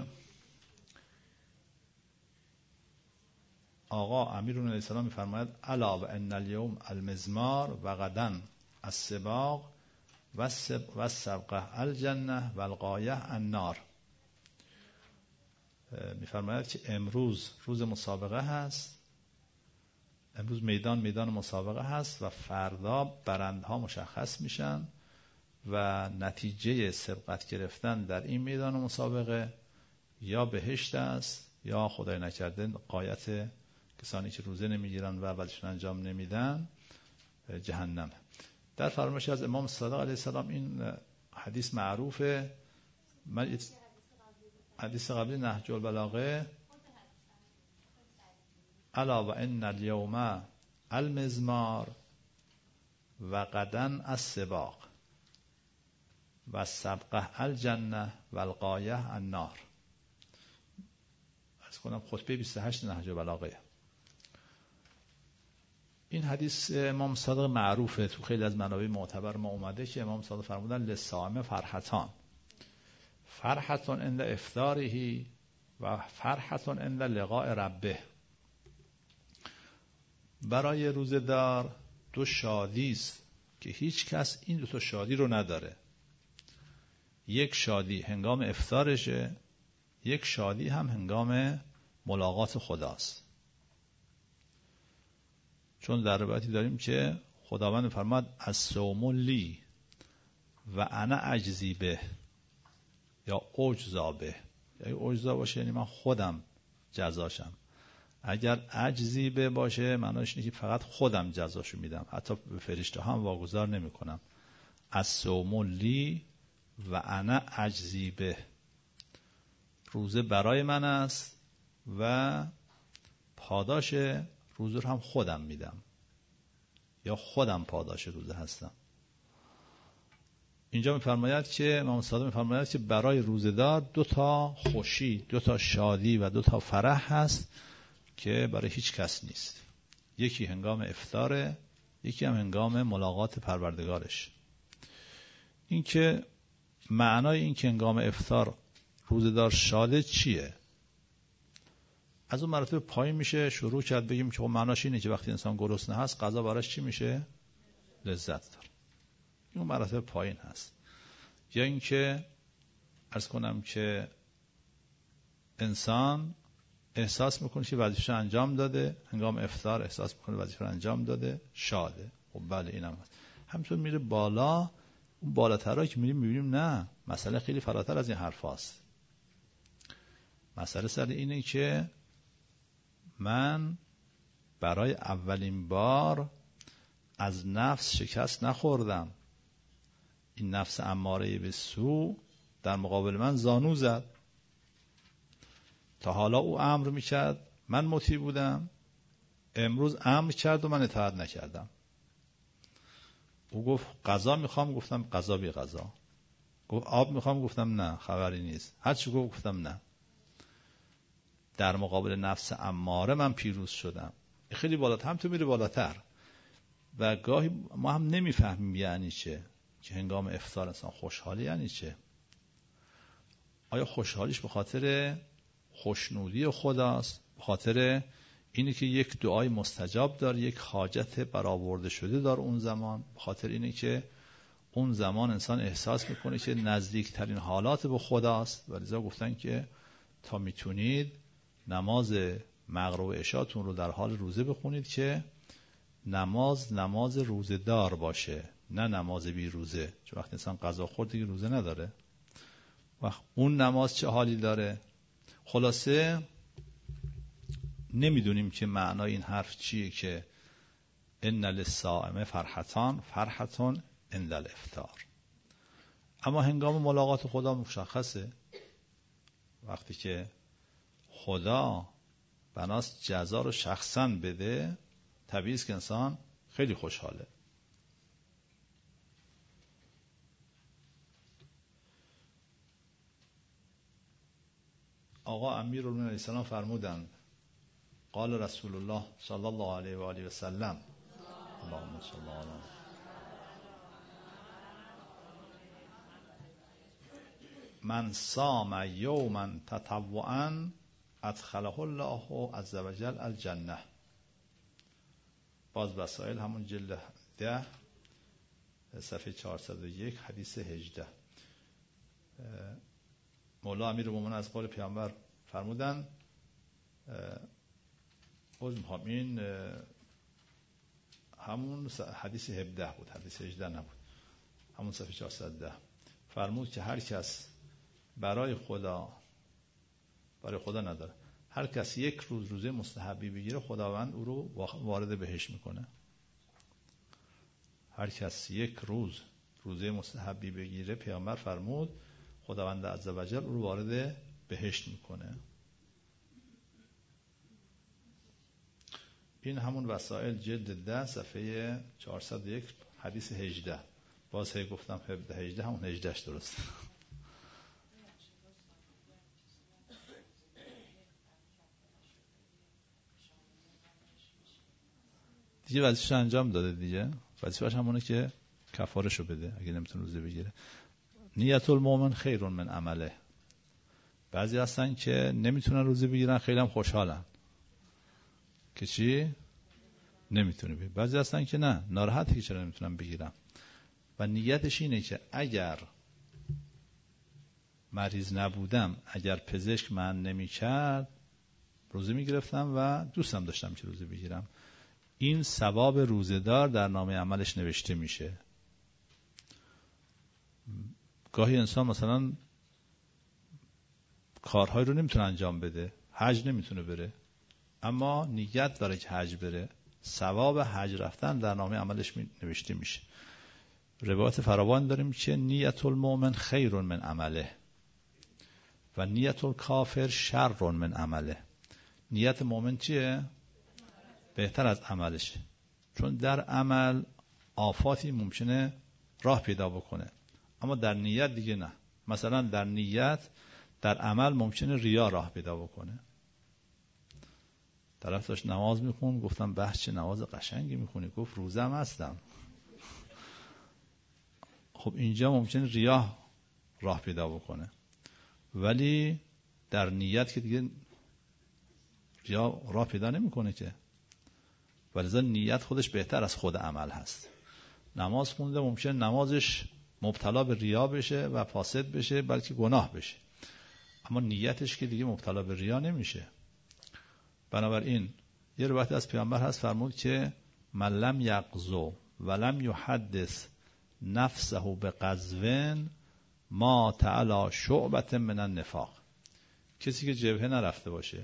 آقا امیرالمومنین علیه السلام میفرماید الا و ان اليوم المزمار و غدا السباق و السبقه الجنه و الغایه النار. میفرماید که امروز روز مسابقه هست، امروز میدان مسابقه هست و فردا برندها مشخص میشن و نتیجه سبقت گرفتن در این میدان مسابقه یا بهشت است یا خدای نکرده غایت کسانی که روزه نمیگیرن و عبادتشون انجام نمیدن جهنم. در فرمایش از امام صادق علیه السلام این حدیث معروفه. من حدیث قبلی نهج البلاغه الا و ان اليوم المزمار و غدا السباق و السبقه الجنه و الغایه النار. از کنم خطبه 28 نهج البلاغه. این حدیث امام صادق معروفه، تو خیلی از منابع معتبر ما اومده که امام صادق فرمودن للصائم فرحتان، فرحتون عند افطاره و فرحتون عند لقاء ربه. برای روزه‌دار دو شادی است که هیچ کس این دو تا شادی رو نداره. یک شادی هنگام افطارشه، یک شادی هم هنگام ملاقات خداست. چون در روایتی داریم که خداوند فرماد الصوم لی و انا اجزی به یا اجزا به. یعنی اجزا باشه یعنی من خودم جزاشم، اگر اجزی به باشه معناش اینه که فقط خودم جزاشو میدم، حتی به فرشته هم واگذار نمی کنم. الصوم لی و انا اجزی به، روزه برای من است و پاداش روزه رو هم خودم میدم یا خودم پاداش روزه هستم. اینجا میفرماید که امام صادق میفرماید که برای روزه‌دار دو تا خوشی، دو تا شادی و دو تا فرح هست که برای هیچ کس نیست. یکی هنگام افطاره، یکی هم هنگام ملاقات پروردگارش. این که معنای این که هنگام افطار روزه‌دار شاده چیه؟ از اون مراتب پایین میشه شروع کرد بگیم که خب معناش اینه که وقتی انسان گرسنه هست غذا براش چی میشه؟ لذت داره. این مراتب پایین هست. یا اینکه عرض کنم که انسان احساس میکنه که وظیفه‌اش انجام داده، هنگام افطار احساس میکنه وظیفه انجام داده، شاده. خب بله اینم هست. همینطور میره بالا، اون بالاترها که میبینیم نه، مسئله خیلی فراتر از این حرف هست. مسئله سر اینه که من برای اولین بار از نفس شکست نخوردم. این نفس اماره به سو در مقابل من زانو زد. تا حالا او امر میکرد من مطیع بودم، امروز امر کرد و من اطاعت نکردم. او گفت غذا میخوام، گفتم غذا بی غذا. گفت آب میخوام، گفتم نه خبری نیست. هر چی گفتم نه. در مقابل نفس اماره من پیروز شدم. خیلی بالاتر، هم تو میره بالاتر. و گاهی ما هم نمیفهمیم یعنی چه که هنگام افطار انسان خوشحالی یعنی چه. آیا خوشحالیش به خاطر خوشنودی خداست، به خاطر اینه که یک دعای مستجاب داره، یک حاجت برآورده شده داره اون زمان، به خاطر اینه که اون زمان انسان احساس میکنه که نزدیکترین حالات به خداست. و لذا گفتن که تا میتونید نماز مغرب و عشاتون رو در حال روزه بخونید که نماز روزه‌دار باشه، نه نماز بی روزه. چون وقتی انسان قضا خورد دیگه روزه نداره. وقت اون نماز چه حالی داره؟ خلاصه نمیدونیم که معنای این حرف چیه که ان للصائم فرحتان عند الافطار. اما هنگام ملاقات خدا مشخصه، وقتی که خدا بناست جزا رو شخصا بده، طبیعی است که انسان خیلی خوشحاله. آقا امیرالمومنین علیه السلام فرمودند قال رسول الله صلی الله علیه و آله و سلم اللهم صل علی من صام یوما تطوعا ادخله الله عز وجل الجنه. باز وسائل همون جلد 10 صفحه 401 حدیث 18. مولا امیرالمومنین از قول پیامبر فرمودن این همون حدیث 17 بود، حدیث 18 نبود، همون صفحه 410. فرمود که هر کس برای خدا نداره، هر کس یک روز روزه مستحبی بگیره خداوند او رو وارد بهشت میکنه. هر کس یک روز روزه مستحبی بگیره، پیامبر فرمود خداوند عزوجل او رو وارد بهشت میکنه. این همون وسائل جلد 10 صفحه 401 حدیث 18. باز هی گفتم 18 همون 18ش درست. دیگه وظیفه‌اش انجام داده دیگه. وظیفه‌اش همونه که کفاره‌شو بده اگه نمیتونه روزه بگیره. نیت المؤمن خیر من عمله. بعضی هستن که نمیتونن روزه بگیرن خیلی هم خوشحالن که چی؟ نمیتونه بگیره. بعضی هستن که نه، ناراحته که چرا نمیتونن بگیرن و نیتش اینه که اگر مریض نبودم، اگر پزشک من نمیکرد روزه میگرفتم و دوستم داشتم که روزه بگیرم. این ثواب روزه‌دار در نامه عملش نوشته میشه. گاهی انسان مثلا کارهای رو نمیتونه انجام بده، حج نمیتونه بره، اما نیت داره که حج بره، ثواب حج رفتن در نامه عملش نوشته میشه. روایت فراوان داریم که نیت المؤمن خیر من عمله و نیت الکافر شر من عمله. نیت مؤمن چیه؟ بهتر از عملشه، چون در عمل آفاتی ممکنه راه پیدا بکنه، اما در نیت دیگه نه. مثلا در نیت در عمل ممکنه ریا راه پیدا بکنه. طرف داشت نماز میخون، گفتم بحث چه نماز قشنگی میخونی، گفت روزم هستم. خب اینجا ممکنه ریا راه پیدا بکنه، ولی در نیت که دیگه ریا راه پیدا نمیکنه که. ولذا نیت خودش بهتر از خود عمل هست. نماز خونده ممکنه نمازش مبتلا به ریا بشه و فاسد بشه، بلکه گناه بشه، اما نیتش که دیگه مبتلا به ریا نمیشه. بنابراین یه روایت از پیامبر هست فرمود که من لم یغزو ولم یحدث نفسه بغزو ما تعالی شعبة من النفاق. کسی که جبهه نرفته باشه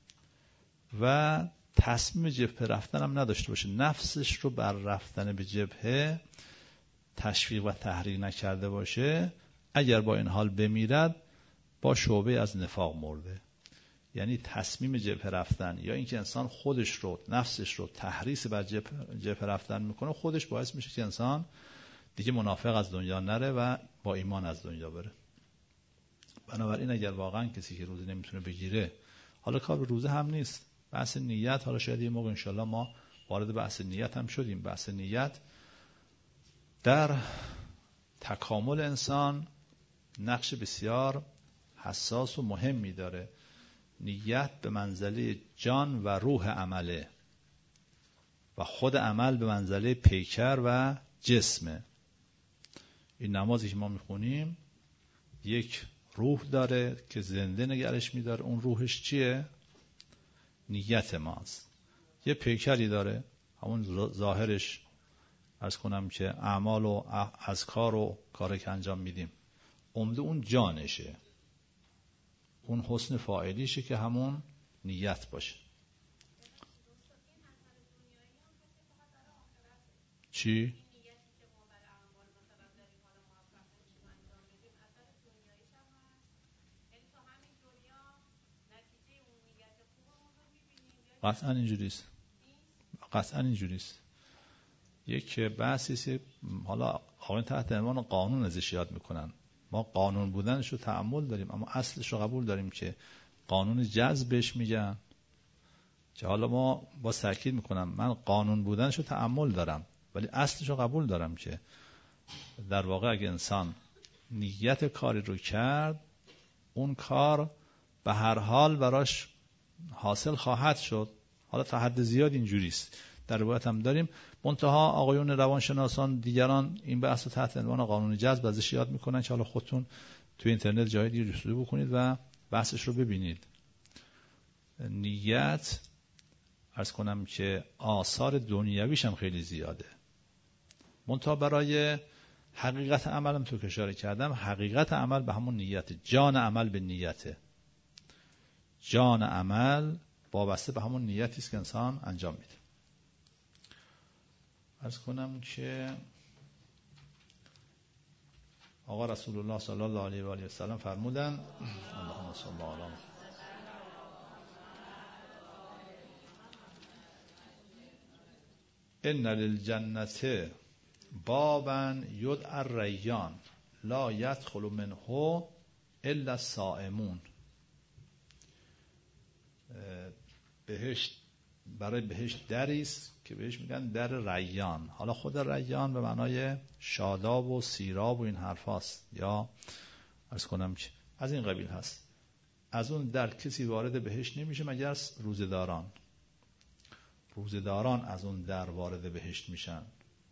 و تصمیم جبهه رفتن هم نداشته باشه، نفسش رو بر رفتن به جبهه تشویق و تحریک نکرده باشه، اگر با این حال بمیرد با شعبه از نفاق مرده. یعنی تصمیم جبهه رفتن یا اینکه انسان خودش رو، نفسش رو تحریص بر جبهه رفتن میکنه، خودش باعث میشه که انسان دیگه منافق از دنیا نره و با ایمان از دنیا بره. بنابراین اگر واقعا کسی که روزه نمیتونه بگیره، حالا کار به روزه هم نیست، بحث نیت، حالا شاید یه موقع انشالله ما وارد بحث نیت هم شدیم. بحث نیت در تکامل انسان نقش بسیار حساس و مهمی داره. نیت به منزله جان و روح عمله و خود عمل به منزله پیکر و جسمه. این نمازی که ما میخونیم یک روح داره که زنده نگرش میداره. اون روحش چیه؟ نیت ماست. یه پیکری داره، همون ظاهرش عرض کنم که اعمال و اذکار و کاری که انجام میدیم، عمده اون جانشه، اون حسن فاعلیشه که همون نیت باشه. چی؟ قطعا اینجوریست، قطعا اینجوریست. یک بحثی حالا آقایون تحت عنوان قانون ازش یاد میکنن، ما قانون بودنش رو تأمل داریم، اما اصلش رو قبول داریم که قانون جذب بهش میگن، که حالا ما با تاکید میکنم من قانون بودنش رو تأمل دارم ولی اصلش رو قبول دارم که در واقع اگه انسان نیت کاری رو کرد، اون کار به هر حال براش حاصل خواهد شد. حالا تا حد زیاد اینجوریست، در روایت هم داریم. منتها آقایون روانشناسان دیگران این بحث رو تحت عنوان قانون جذب ازش یاد میکنن که حالا خودتون تو اینترنت جای دیگه جستجو بکنید و بحثش رو ببینید. نیت عرض کنم که آثار دنیویش هم خیلی زیاده، منتها برای حقیقت عملم تو که اشاره کردم، حقیقت عمل به همون نیت، جان عمل به نیته، جان عمل وابسته به همون نیتی است که انسان انجام میده. عرض کنم که آقا رسول الله صلی الله علیه و آله و سلم فرمودن اللهم صل علی ان للجنة بابا یدعى الریان لا یدخل منه الا الصائمون. بهشت، برای بهشت دری است که بهش میگن در ریان. حالا خود ریان به معنای شاداب و سیراب و این حرف هست، یا عرض کنم که از این قبیل هست. از اون در کسی وارد بهشت نمیشه مگر روزداران. روزداران از اون در وارد بهشت میشن.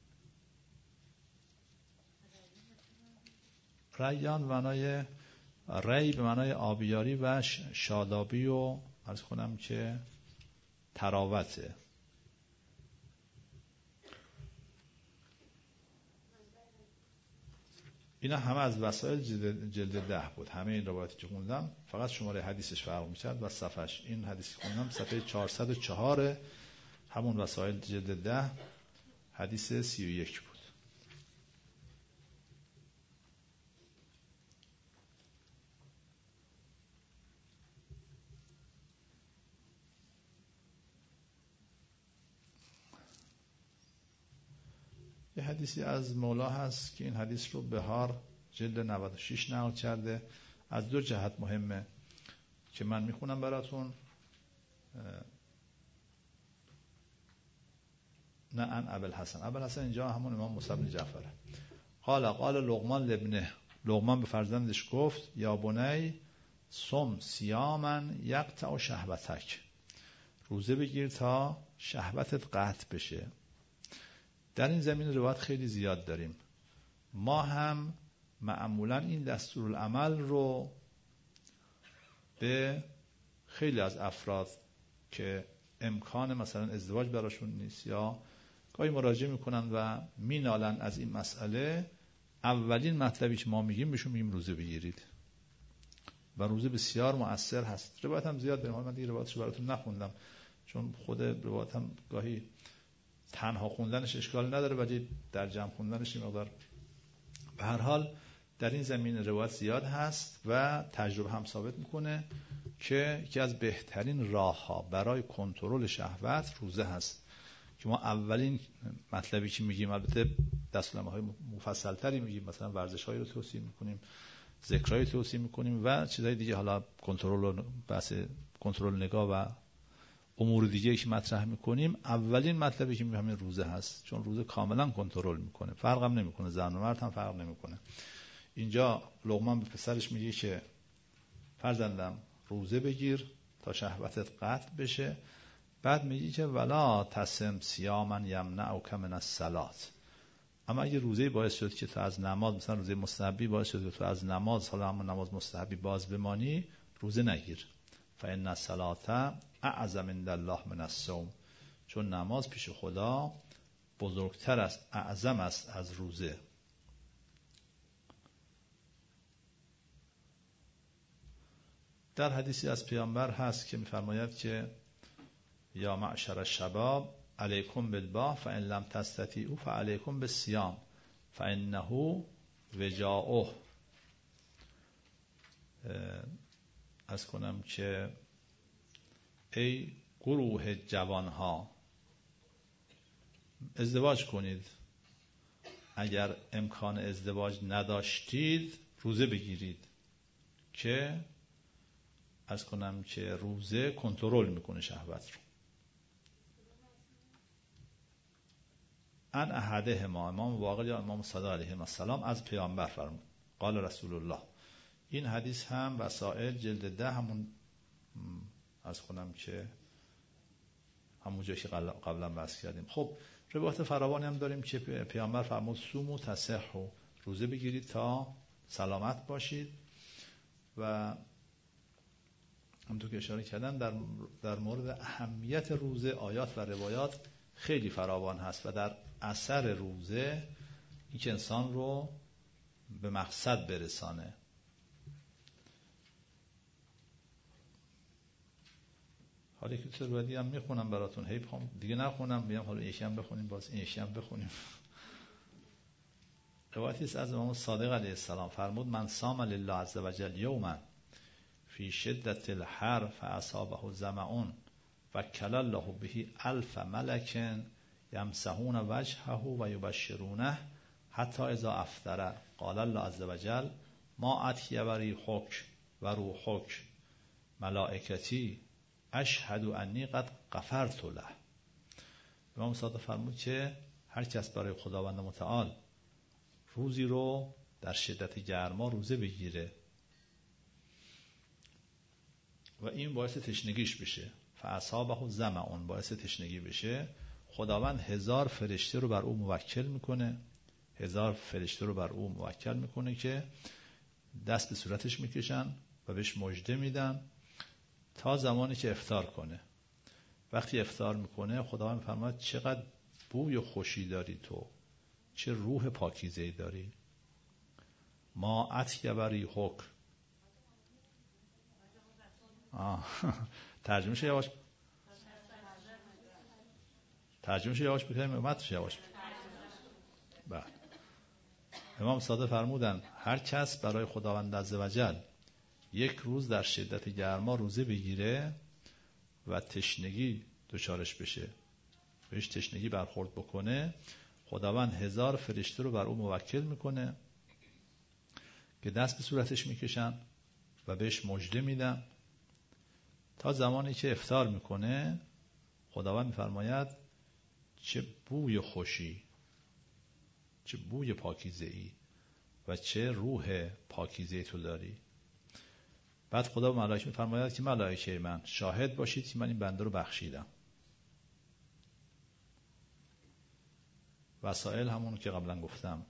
ریان به معنای ری به معنای آبیاری و شادابی و عرض کنم که تراوته. اینا همه از وسائل جلد 10 بود. همه این روایتی که خوندم فقط شماره حدیثش فرق می‌کرد و صفحش. این حدیثی که خوندم صفحه 404 همون وسائل جلد 10 حدیث 31 بود. یه حدیثی از مولا هست که این حدیث رو بهار جلد 96 نقل کرده. از دو جهت مهمه که من میخونم براتون. نه ان ابوالحسن اینجا همون امام موسی بن جعفره. قال لقمان لابنه، لقمان به فرزندش گفت یا بنی صم صیاما یقطع شهوتک، روزه بگیر تا شهوتت قطع بشه. در این زمین روایت خیلی زیاد داریم. ما هم معمولا این دستورالعمل رو به خیلی از افراد که امکان مثلا ازدواج براشون نیست یا گاهی مراجعه میکنن و مینالن از این مسئله، اولین مطلبی که ما میگیم بهشون میگیم روزه بگیرید و روزه بسیار مؤثر هست. روایت هم زیاد داریم، من دیگه روایتش براتون نخوندم چون خود روایت هم گاهی تنها خوندنش اشکال نداره ولی در جمع خوندنش این مقدار. به هر حال در این زمین روایت زیاد هست و تجربه هم ثابت میکنه که یکی از بهترین راه‌ها برای کنترل شهوت روزه هست. که ما اولین مطلبی که میگیم، البته دستورالعمل‌های مفصل‌تری میگیم، مثلا ورزش‌هایی رو توصیه میکنیم، ذکرایی توصیه میکنیم و چیزهای دیگه، حالا کنترل و بحث کنترل نگاه و امور دیگه که مطرح میکنیم، اولین مطلبی که میگیم همین روزه هست، چون روزه کاملا کنترل میکنه، فرق هم نمیکنه، زن و مرد هم فرق نمیکنه. اینجا لقمان به پسرش میگه که فرزندم روزه بگیر تا شهوتت قطع بشه. بعد میگه که ولا تسم صیاما یمنعک من الصلاة، اما اگه روزه باعث شد که تو از نماز، مثلا روزه مستحبی باعث شد که تو از نماز، حالا همون نماز مستحبی باز بمانی، روزه نگیر. فإن الصلاة اعظم عند الله من الصوم، چون نماز پیش خدا بزرگتر است، اعظم است از روزه. در حدیثی از پیامبر هست که می‌فرماید که یا معشر الشباب علیکم بالباء فان لم تستطیعوا فعلیکم بالصیام فانه وجاؤه. از کنم که ای گروه جوانها ازدواج کنید، اگر امکان ازدواج نداشتید روزه بگیرید که از کنم که روزه کنترل میکنه شهوت رو. ان احدهما، امام باقر یا امام صادق علیه السلام از پیامبر فرمود قال رسول الله. این حدیث هم وسائل جلد 10 همون از کنم که همون جایی که قبلا بحث کردیم. خب روایت فراوانی هم داریم که پیامبر فرمود صوموا تصحوا، روزه بگیرید تا سلامت باشید. و همونطور که اشاره کردن در مورد اهمیت روزه آیات و روایات خیلی فراوان هست و در اثر روزه این که انسان رو به مقصد برسانه. حالا که تروادی هم میخونم براتون، دیگه نخونم، بیام حالا یکی هم بخونیم، باز این یکی هم بخونیم. روایتی است از امام صادق علیه السلام فرمود من صام لله عز وجل یوما فی شدت الحر فاصابه ظمأ وکل الله به 1000 ملک یمسحون وجهه و یبشرونه حتی اذا افطر قال الله عز وجل ما اطیب ریحک و روحک ملائکتی اشهد انی قد غفرت له. امام صادق فرمود که هر کس برای خداوند متعال روزی رو در شدت گرما روزه بگیره و این باعث تشنگیش بشه، فاصابه ظمأ، باعث تشنگی بشه، خداوند 1000 فرشته رو بر او موکل میکنه، 1000 فرشته رو بر او موکل میکنه که دست به صورتش میکشن و بهش مژده میدن تا زمانی که افطار کنه. وقتی افطار میکنه خداوند میفرماید چقدر بوی و خوشی داری تو، چه روح پاکیزه‌ای داری. ما اطیب ریحک. ترجمهش یواش بکنیم، متنش یواش. بله. امام صادق فرمودن هر کس برای خداوند عزوجل یک روز در شدت گرما روزه بگیره و تشنگی دچارش بشه، بهش تشنگی برخورد بکنه، خداوند 1000 فرشته رو بر او موکل میکنه که دست به صورتش میکشن و بهش مژده میدن تا زمانی که افطار میکنه. خداوند میفرماید چه بوی خوشی، چه بوی پاکیزه‌ای و چه روح پاکیزه‌ای تو داری. بعد خدا به ملائکه میفرماید که ملائکه من شاهد باشید که من این بنده رو بخشیدم. وسائل همون که قبلا گفتم.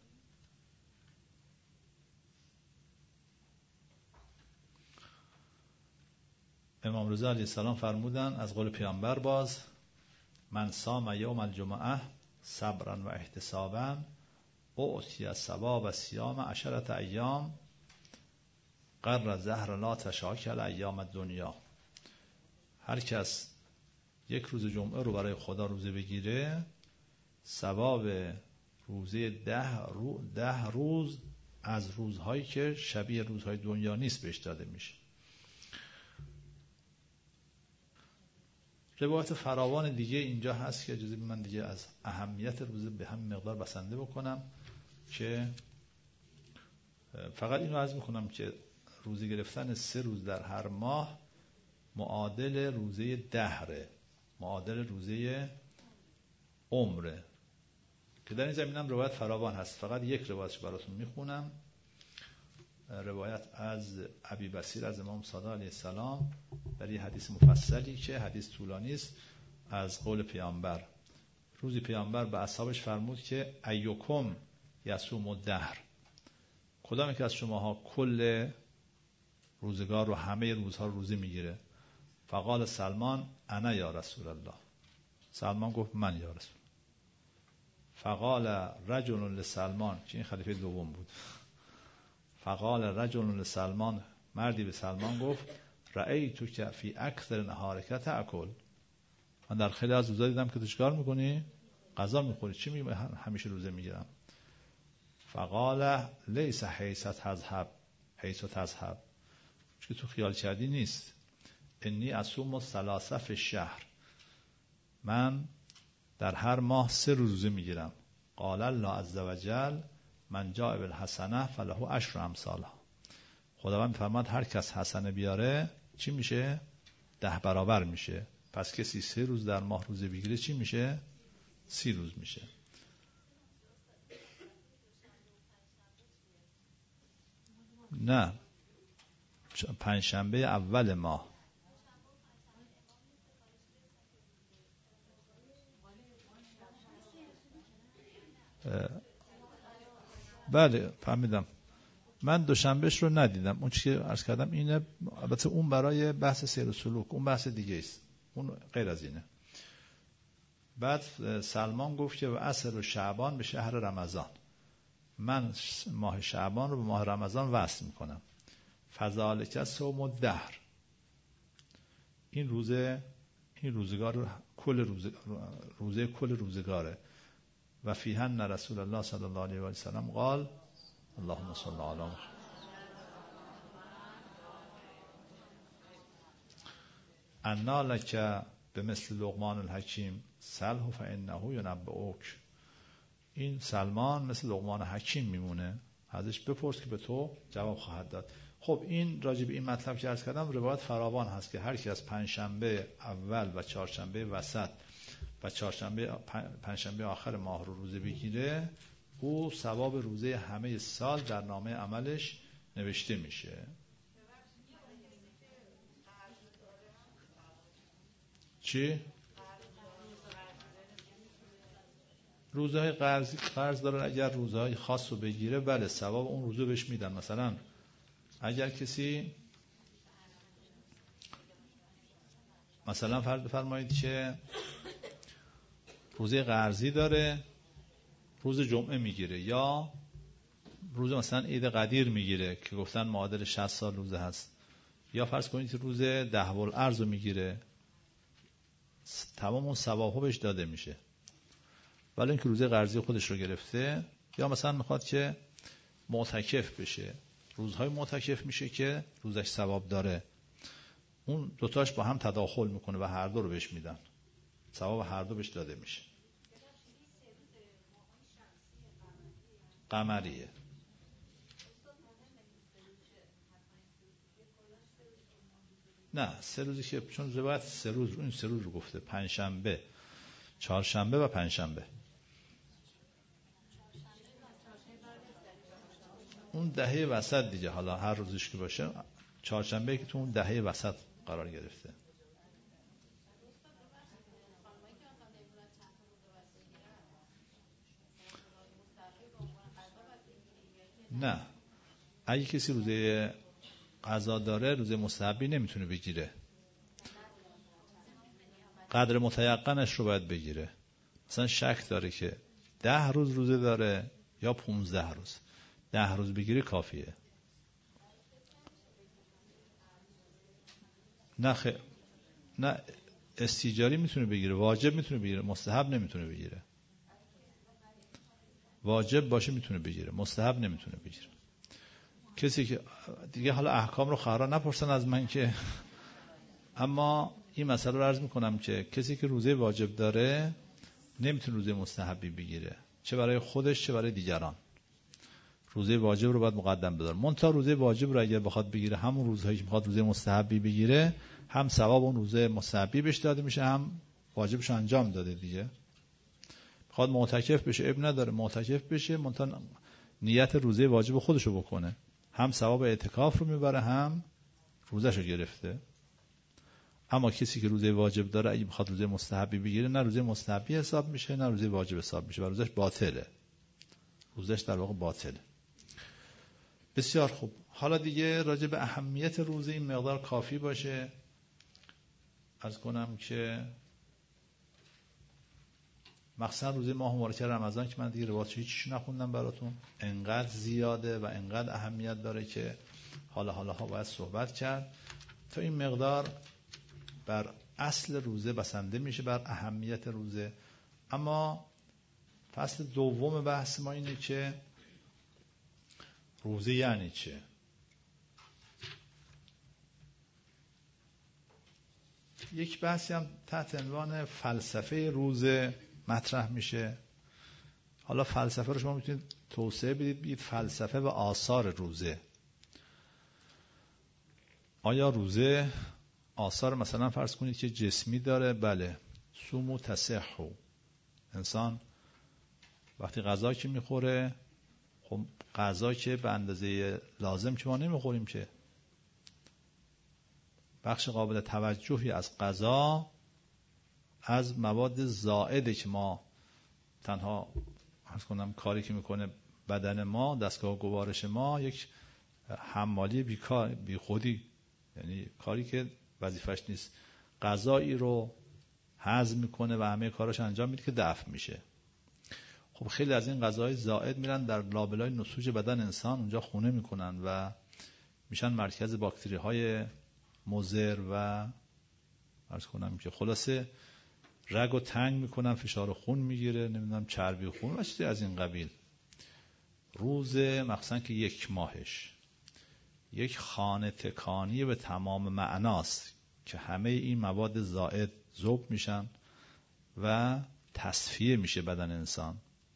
امام رضا علیه السلام فرمودن از قول پیامبر باز من صام یوم الجمعه صبرا و احتسابا اعطی ثواب صیام 10 ایام قر زهر لا تشاکل ایام الدنیا. هر کس یک روز جمعه رو برای خدا روزه بگیره ثواب روزه 10 روز از روزهایی که شبیه روزهای دنیا نیست بهش داده میشه. روایت فراوان دیگه اینجا هست که اجازه من دیگه از اهمیت روزه به همین مقدار بسنده بکنم که فقط اینو عرض میکنم که روزه گرفتن 3 روز در هر ماه معادل روزه دهره، معادل روزه عمره، که در این زمینم روایت فراوان هست. فقط یک روایتش براتون میخونم، روایت از ابی بصیر از امام صادق علیه السلام در یه حدیث مفصلی که حدیث طولانی است از قول پیامبر. روزی پیامبر به اصحابش فرمود که ایکم یصوم الدهر، کدام یک از شماها کل روزگار رو همه روزها روزه میگیره؟ فقال سلمان انا یا رسول الله. سلمان گفت من یا رسول. فقال رجل لسلمان، که این خلیفه دوم بود، فقال رجل لسلمان، مردی به سلمان گفت رأیتک فی اکثر نهارک تأکل، من در خیلی از روزا دیدم که تو چیکار میکنی؟ غذا میخوری. چی میگی همیشه روزه میگیرم؟ فقال لیس حیث تذهب، چون تو خیال کردی نیست. انی اصوم ثلاثه فی الشهر، من در هر ماه 3 روزه میگیرم. قال الله عز وجل من جاء بالحسنه فله عشر امثالها، خداوند فرماد هر کس حسنه بیاره چی میشه؟ 10 برابر میشه. پس کسی 3 روز در ماه روزه بگیره چی میشه؟ 30 روز میشه. نه، 5 شنبه اول ماه. بله فهمیدم. من دوشنبهش رو ندیدم. اون چیزی که عرض کردم اینه، البته اون برای بحث سیر و سلوک، اون بحث دیگه است، اون غیر از اینه. بعد سلمان گفت که و عصر و شعبان به شهر رمضان، من ماه شعبان رو به ماه رمضان وصل میکنم. فذالک صوم الدهر، این روزگار کل روزه کل روزگاره. و فیه ان رسول الله صلی الله علیه و سلم قال اللهم صل علی محمد. انا لک بمثل لقمان الحکیم سله فانه ینبئک، این سلمان مثل لقمان حکیم میمونه، ازش بپرس که به تو جواب خواهد داد. خب این راجب این مطلب که عرض کردم روایت فراوان هست که هر کی از 5 شنبه اول و 4 شنبه وسط و 5 شنبه آخر ماه رو روزه بگیره، او ثواب روزه همه سال در نامه عملش نوشته میشه. چی؟ روزهای قرض داره، اگر روزهای خاص رو بگیره بله ثواب اون روزو بهش میدن. مثلا اگر کسی مثلا فرض بفرمایید که روزه قرضی داره، روز جمعه میگیره، یا روز مثلا عید قدیر میگیره که گفتن معادل 60 سال روزه هست، یا فرض کنید روز دهو الارض رو میگیره، تمام اون ثوابها بهش داده میشه. ولی اینکه روزه قرضی خودش رو گرفته، یا مثلا میخواد که معتکف بشه، روزهای معتکف میشه که روزش ثواب داره، اون دوتاش با هم تداخل میکنه و هر دو رو بهش میدن، ثواب هر دو بهش داده میشه. قمریه. نه 3 روزی که چون روایت 3 روز رو این 3 روز رو گفته، 5 شنبه، 4 شنبه و 5 شنبه. اون دهه وسط دیگه، حالا هر روزش که باشه، 4 شنبه که تو اون دهه وسط قرار گرفته. نه، اگه کسی روزه قضا داره روزه مستحبی نمیتونه بگیره، قدر متیقنش رو باید بگیره. مثلا شک داره که 10 روز روزه داره یا 15 روز، 10 روز بگیره کافیه. نه استیجاری میتونه بگیره، واجب میتونه بگیره، مستحب نمیتونه بگیره. واجب باشه میتونه بگیره، مستحب نمیتونه بگیره. کسی که دیگه حالا احکام رو خواهرا نپرسن از من که اما این مسئله رو عرض میکنم که کسی که روزه واجب داره نمیتونه روزه مستحبی بگیره، چه برای خودش چه برای دیگران. روزه واجب رو باید مقدم بداره. منتها روزه واجب رو اگر بخواد بگیره، همون روزهایی که بخواد روزه مستحبی بگیره، هم ثواب اون روزه مستحبی بهش داده میشه، هم واجبش انجام داده دیگه. بخواد معتکف بشه اب نداره، معتکف بشه، منتها نیت روزه واجب خودش رو بکنه، هم ثواب اعتکاف رو میبره هم روزش رو گرفته. اما کسی که روزه واجب داره اگه بخواد روزه مستحبی بگیره، نه روزه مستحبی حساب میشه نه روزه واجب حساب میشه و روزش باطله، روزش در واقع باطله. بسیار خوب. حالا دیگه راجع به اهمیت روزه این مقدار کافی باشه. عرض کنم که مخصوصا روزه ماه مبارک رمضان که من دیگه روایتش هیچ نخوندم براتون، انقدر زیاده و انقدر اهمیت داره که حالا باید صحبت کرد. تا این مقدار بر اصل روزه بسنده میشه، بر اهمیت روزه. اما فصل دوم بحث ما اینه که روزه یعنی چه؟ یک بحثی هم تحت عنوان فلسفه روزه مطرح میشه. حالا فلسفه رو شما میتونید توسعه بدید، بگید فلسفه و آثار روزه. آیا روزه آثار مثلا فرض کنید که جسمی داره؟ بله، صوموا تصحوا. انسان وقتی غذا که میخوره، خب غذا که به اندازه لازم که ما نمیخوریم، که بخش قابل توجهی از غذا از مواد زائده که ما تنها عرض کنم کاری که میکنه بدن ما، دستگاه گوارش ما، یک حمالی بی خودی، یعنی کاری که وظیفش نیست، غذایی رو هضم میکنه و همه کاراش انجام میده که دفع میشه. خب خیلی از این غذاهای زائد میرن در لابلای نسوج بدن انسان، اونجا خونه میکنن و میشن مرکز باکتری های مضر و عرض کنم که خلاصه رگو تنگ میکنن، فشار خون میگیره، نمیدونم چربی خون و چیزی از این قبیل. روزه مخصوصا که یک ماهش یک خانه تکانی به تمام معناست که همه این مواد زائد ذوب میشن و تصفیه میشه بدن انسان.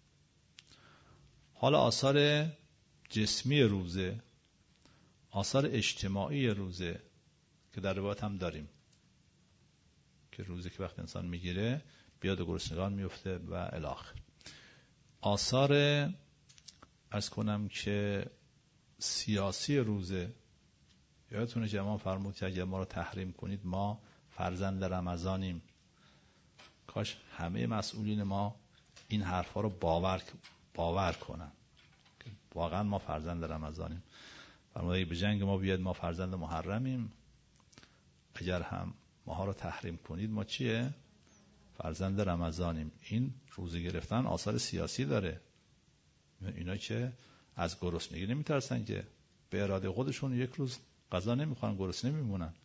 حالا آثار جسمی روزه، آثار اجتماعی روزه که در روایت هم داریم که روزه که وقت انسان میگیره بیاد گرسنگان میفته و الاخر. آثار عرض کنم که سیاسی روزه، یادتونه که امام فرمود که اگر ما رو تحریم کنید ما فرزند رمضانیم. کاش همه مسئولین ما این حرفا رو باور کنن که واقعا ما فرزند رمضانیم. فرمود اگه به جنگ ما بیاد ما فرزند محرمیم، اگر هم ماها رو تحریم کنید ما چیه؟ فرزند رمضانیم. این روزه گرفتن آثار سیاسی داره. اینا که از گرسنگی نمیترسن، که به اراده خودشون یک روز غذا نمیخورن، گرسنه میمونن.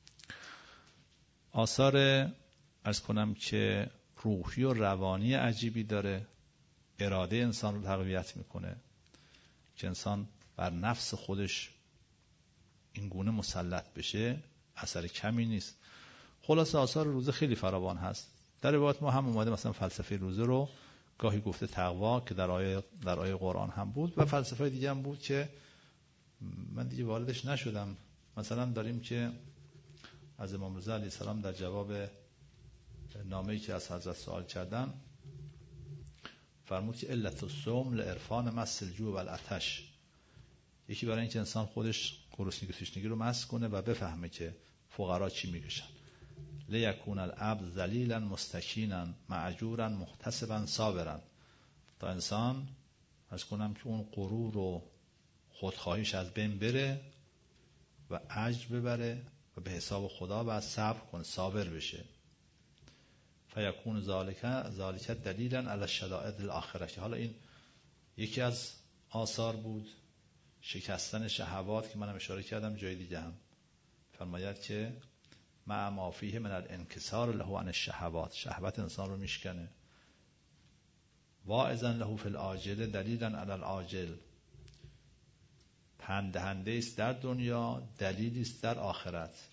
آثار عرض کنم که روحی و روانی عجیبی داره، اراده انسان رو تقویت میکنه که انسان بر نفس خودش این گونه مسلط بشه، اثر کمی نیست. خلاصه آثار روزه خیلی فراوان هست. در روایت ما هم اومده مثلا فلسفه روزه رو گاهی گفته تقوا که در آیه قرآن هم بود و فلسفه دیگه هم بود که من دیگه واردش نشدم. مثلا داریم که از امام رضا علیه السلام در جواب نامه‌ای که از حضرت سوال کردن فرمود که علت الصوم لعرفان مس الجوع و العطش. یکی برای اینکه انسان خودش گرسنگی و تشنگی رو مس کنه و بفهمه که فقرا چی میکشن. لیکون العبد ذلیلا مستکینا معجورا محتسبا صابرا. تا انسان عرض کنم که اون غرور و خودخواهیش از بین بره و اجر ببره و به حساب خدا باید صبر کنه، صابر بشه. فیکون ذالک دلیلا علی الشدائد الاخره. حالا این یکی از آثار بود، شکستن شهوات که منم اشاره کردم جای دیگه هم. فرماید که مع ما فیه من الانکسار له عن الشهوات، شهوت انسان رو میشکنه. واعظا له فی العاجل دلیلا علی العاجل، پند دهنده است در دنیا، دلیلی است در آخرت.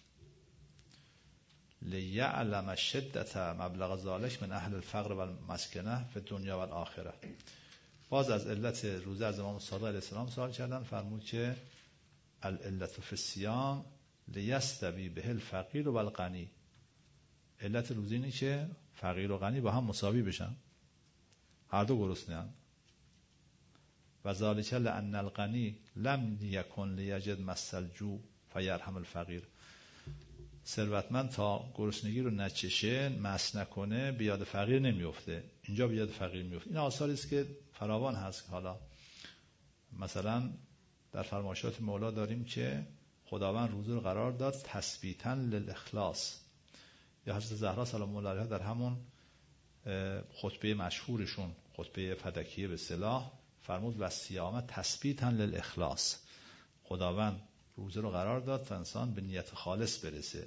لیعلم شدت مبلغ ذالک من اهل الفقر و المسکنه فی الدنیا و الاخره. باز از علت روزه از امام صادق علیه السلام سوال کردن، فرمود که العلت فی الصیام لیستوی به الفقیر و الغنی. علت روزه اینه که فقیر و غنی با هم مساوی بشن، هر دو گرسنه‌اند. و ذالک لان الغنی لم یکن لیجد مس الجوع فیرحم الفقیر. ثروتمند تا گرسنگی رو نچشه، مس نکنه، به یاد فقیر نمیفته، اینجا به یاد فقیر میفته. این آثاری است که فراوان هست. حالا مثلا در فرمایشات مولا داریم که خداوند روزه رو قرار داد تثبیتا للاخلاص. یا حضرت زهرا سلام الله علیها در همون خطبه مشهورشون، خطبه فدکیه به اصطلاح، فرمود و صیام تثبیتا للاخلاص. خداوند روزه رو قرار داد تا انسان به نیت خالص برسه.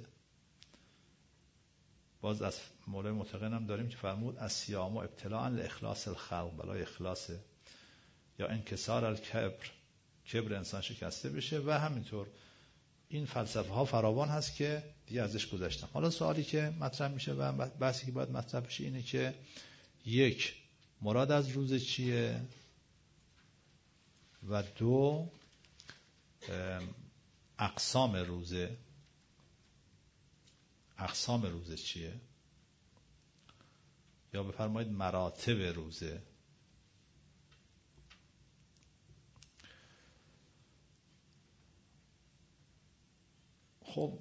باز از مولای متقن هم داریم که فرمود از صیام ابتلاء لاخلاص الخلق، برای اخلاص یا انکسار الکبر، کبر انسان شکسته بشه. و همینطور این فلسفه ها فراوان هست که دیگه ازش گذشتم. حالا سوالی که مطرح میشه و بحثی که باید مطرح بشه اینه که یک، مراد از روزه چیه؟ و دو، اقسام روزه چیه؟ یا بفرمایید مراتب روزه. خب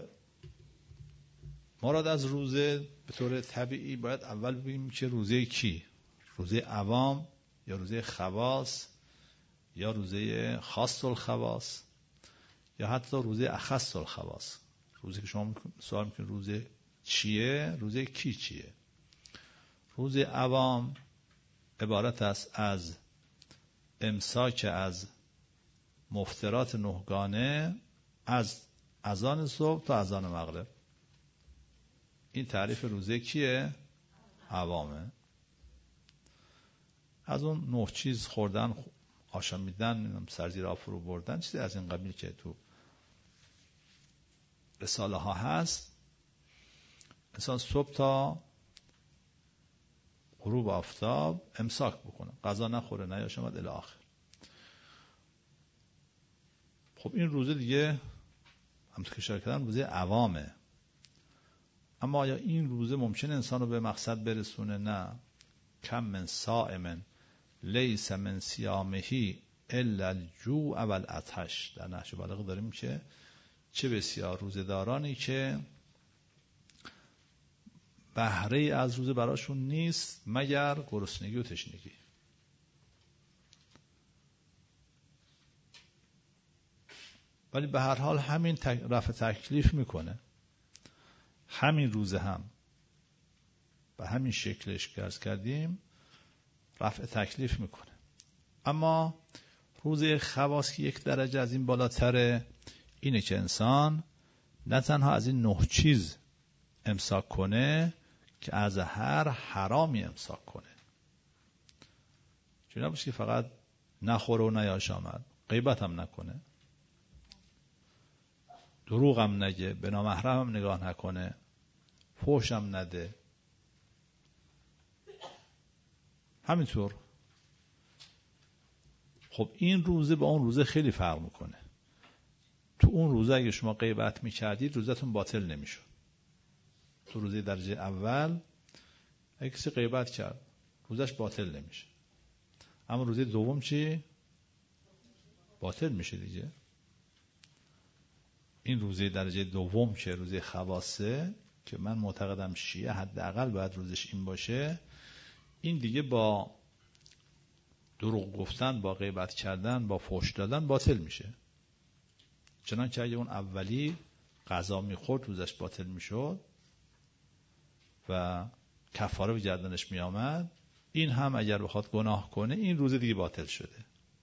مراد از روزه به طور طبیعی باید اول ببینیم که روزه کی؟ روزه عوام یا روزه خواص یا روزه خاص الخواص یا حتی روزه اخص الخواص؟ روزه که شما سوال میکنید روزه چیه؟ روزه کی چیه؟ روزه عوام عبارت است از امساک از مفطرات نهگانه از اذان صبح تا اذان مغرب. این تعریف روزه کیه؟ عوامه. از اون 9 چیز خوردن، آشامیدن، سرزیر آب فرو بردن، چیزی از این قبیل که تو رساله ها هست، انسان صبح تا غروب آفتاب امساک بکنه، غذا نخوره، نیاشامد الی آخر. خب این روزه دیگه همونطور که اشاره کردم روزه عوامه. اما آیا این روزه ممکنه انسان رو به مقصد برسونه؟ نه. کم من صائم لیس من صیامه الا الجوع والعطش. در نهج البلاغه داریم که چه بسیار روزه‌دارانی که بهره از روزه براشون نیست مگر گرسنگی و تشنگی. ولی به هر حال همین رفع تکلیف میکنه. همین روزه هم به همین شکلش که عرض کردیم رفع تکلیف میکنه. اما روزه خواص که یک درجه از این بالاتره، اینه که انسان نه تنها از این 9 چیز امساک کنه که از هر حرامی امساک کنه. چون نباشه که فقط نخوره و نیاشامد، غیبت هم نکنه، دروغ هم نگه، به نامحرم هم نگاه نکنه، فحش هم نده. همینطور خب این روزه با اون روزه خیلی فرق میکنه. تو اون روزه اگه شما غیبت میکردید روزتون باطل نمیشد. تو روزه درجه اول اگه کسی غیبت کرد روزش باطل نمیشه. اما روزه دوم چی؟ باطل میشه دیگه. این روزه درجه دوم که روزه خواصه، که من معتقدم شیعه حداقل باید روزش این باشه، این دیگه با دروغ گفتن، با غیبت کردن، با فحش دادن باطل میشه. چنانکه اگه اون اولی غذا میخورد روزش باطل میشد و کفاره به گردنش میآمد، این هم اگر بخواد گناه کنه این روزه دیگه باطل شده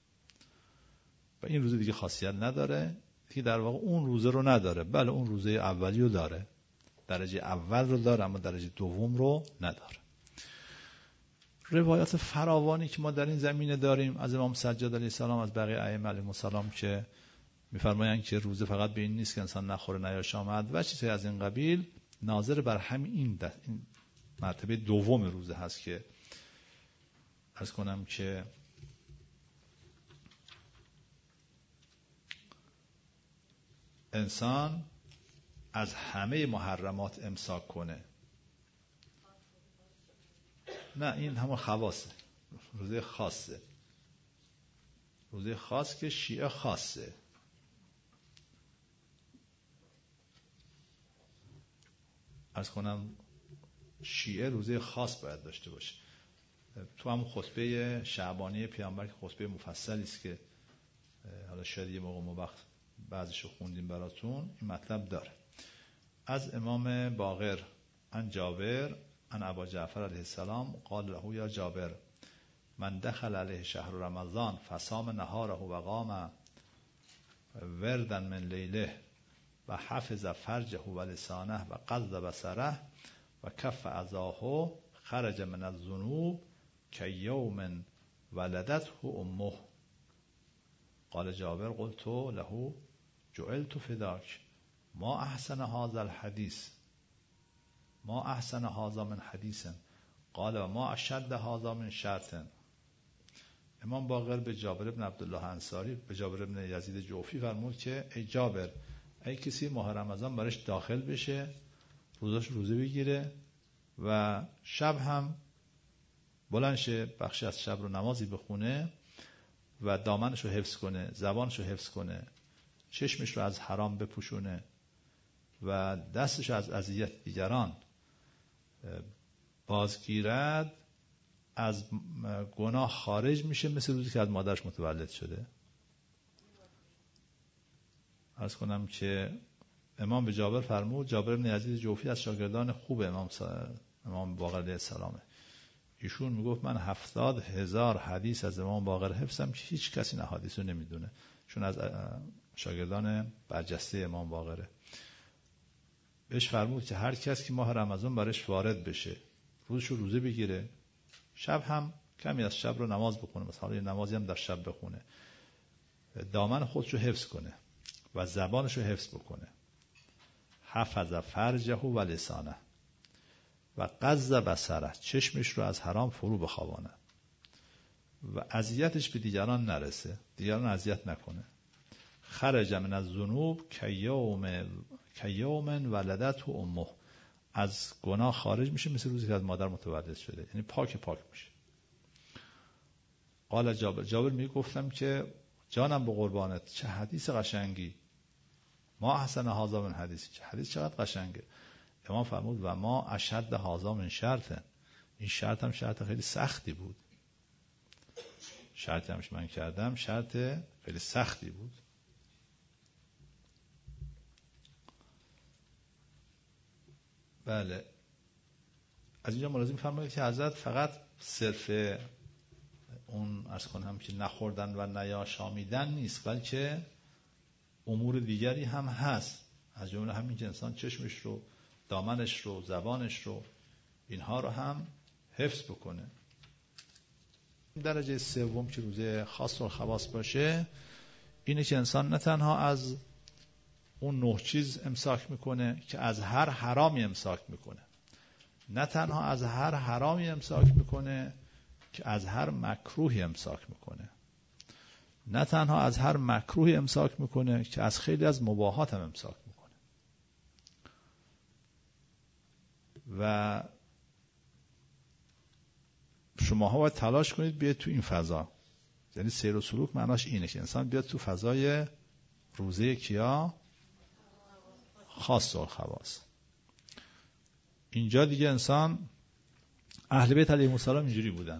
و این روزه دیگه خاصیت نداره، دیگه در واقع اون روزه رو نداره. بله اون روزه اولی رو داره، درجه اول رو داره، اما درجه دوم رو نداره. روایات فراوانی که ما در این زمینه داریم از امام سجاد علیه السلام، از بقیه ائمه علیهم السلام، که میفرمایند که روزه فقط به این نیست که انسان نخوره نیاشامد و چیزی از این قبیل، ناظر بر همین این مرتبه دوم روزه هست که عرض کنم که انسان از همه محرمات امساک کنه. نه این همون خواصه، روزه خاصه، روزه خاص که شیعه خاصه. عرض کنم شیعه روزه خاص باید داشته باشه. تو هم خطبه شعبانی پیامبر که خطبه مفصلی است که حالا شاید یه موقع وقت بعضیشو خوندیم براتون، این مطلب داره. از امام باقر عن جابر ان ابا جعفر علیه السلام قال له یا جابر من دخل علیه شهر رمضان فصام نهاره و قام وردا من لیله و حفظ فرجه و لسانه و غض بصره و کف اذاه خرج من الذنوب کیوم ولدته امه. قال جابر قلت له جعلت فداک ما احسن هذا الحديث ما احسن هذا من حدیث قال و ما اشد هذا من شرط. امام باقر به جابر بن عبدالله انصاری به جابر بن یزید جوفی فرمود که ای جابر، ای کسی ماه رمضان برش داخل بشه، روزاش روزه بگیره و شب هم بلند شه، بخشی از شب رو نمازی بخونه و دامنش رو حفظ کنه، زبانش رو حفظ کنه، چشمش رو از حرام بپوشونه و دستش از اذیت دیگران بازگیرد، از گناه خارج میشه، مثل روزی که از مادرش متولد شده. عرض کنم که امام به جابر فرمود، جابر بن یزید جوفی از شاگردان خوب امام باقر علیه السلامه. ایشون میگفت من 70,000 حدیث از امام باقر حفظم که هیچ کسی این حدیث رو نمیدونه، چون از شاگردان برجسته امام باقره. بهش فرمود که هر کس که ماه رمضان برش وارد بشه، روزش رو روزه بگیره، شب هم کمی از شب رو نماز بخونه، مثلا یه نمازی هم در شب بخونه، دامن خودش رو حفظ کنه و زبانش رو حفظ بکنه، حفظ فرجه و لسانه و غض بصره، چشمش رو از حرام فرو بخوابانه و اذیتش به دیگران نرسه، دیگران اذیت نکنه. خرج من الذنوب کیوم ولدته امه، از گناه خارج میشه مثل روزی که از مادر متولد شده، یعنی پاک میشه. قال جابر میگه گفتم که جانم به قربانت، چه حدیث قشنگی، ما احسن هذا من حدیث، چه حدیث چقدر قشنگه. امام فرمود و ما اشد هذا من شرط، این شرط هم شرط خیلی سختی بود، شرطی همش من کردم شرط خیلی سختی بود. بله، از اینجا ملاحظه می‌فرمایید که حضرت فقط صرف اون عرض کنم که نخوردن و نیاشامیدن نیست، بلکه امور دیگری هم هست، از جمله همین که انسان چشمش رو، دامنش رو، زبانش رو، اینها رو هم حفظ بکنه. درجه سوم که روزه خاص و خواص باشه اینه که انسان نه تنها از اون 9 چیز امساک میکنه که از هر حرامی امساک میکنه، نه تنها از هر حرامی امساک میکنه که از هر مکروهی امساک میکنه، نه تنها از هر مکروهی امساک میکنه که از خیلی از مباحات هم امساک میکنه. و شماها باید تلاش کنید بیاید تو این فضا، یعنی سیر و سلوک معناش اینه که انسان بیاد تو فضای روزه کیا؟ خاص و خواص. اینجا دیگه انسان، اهل بیت علیهم السلام اینجوری بودن،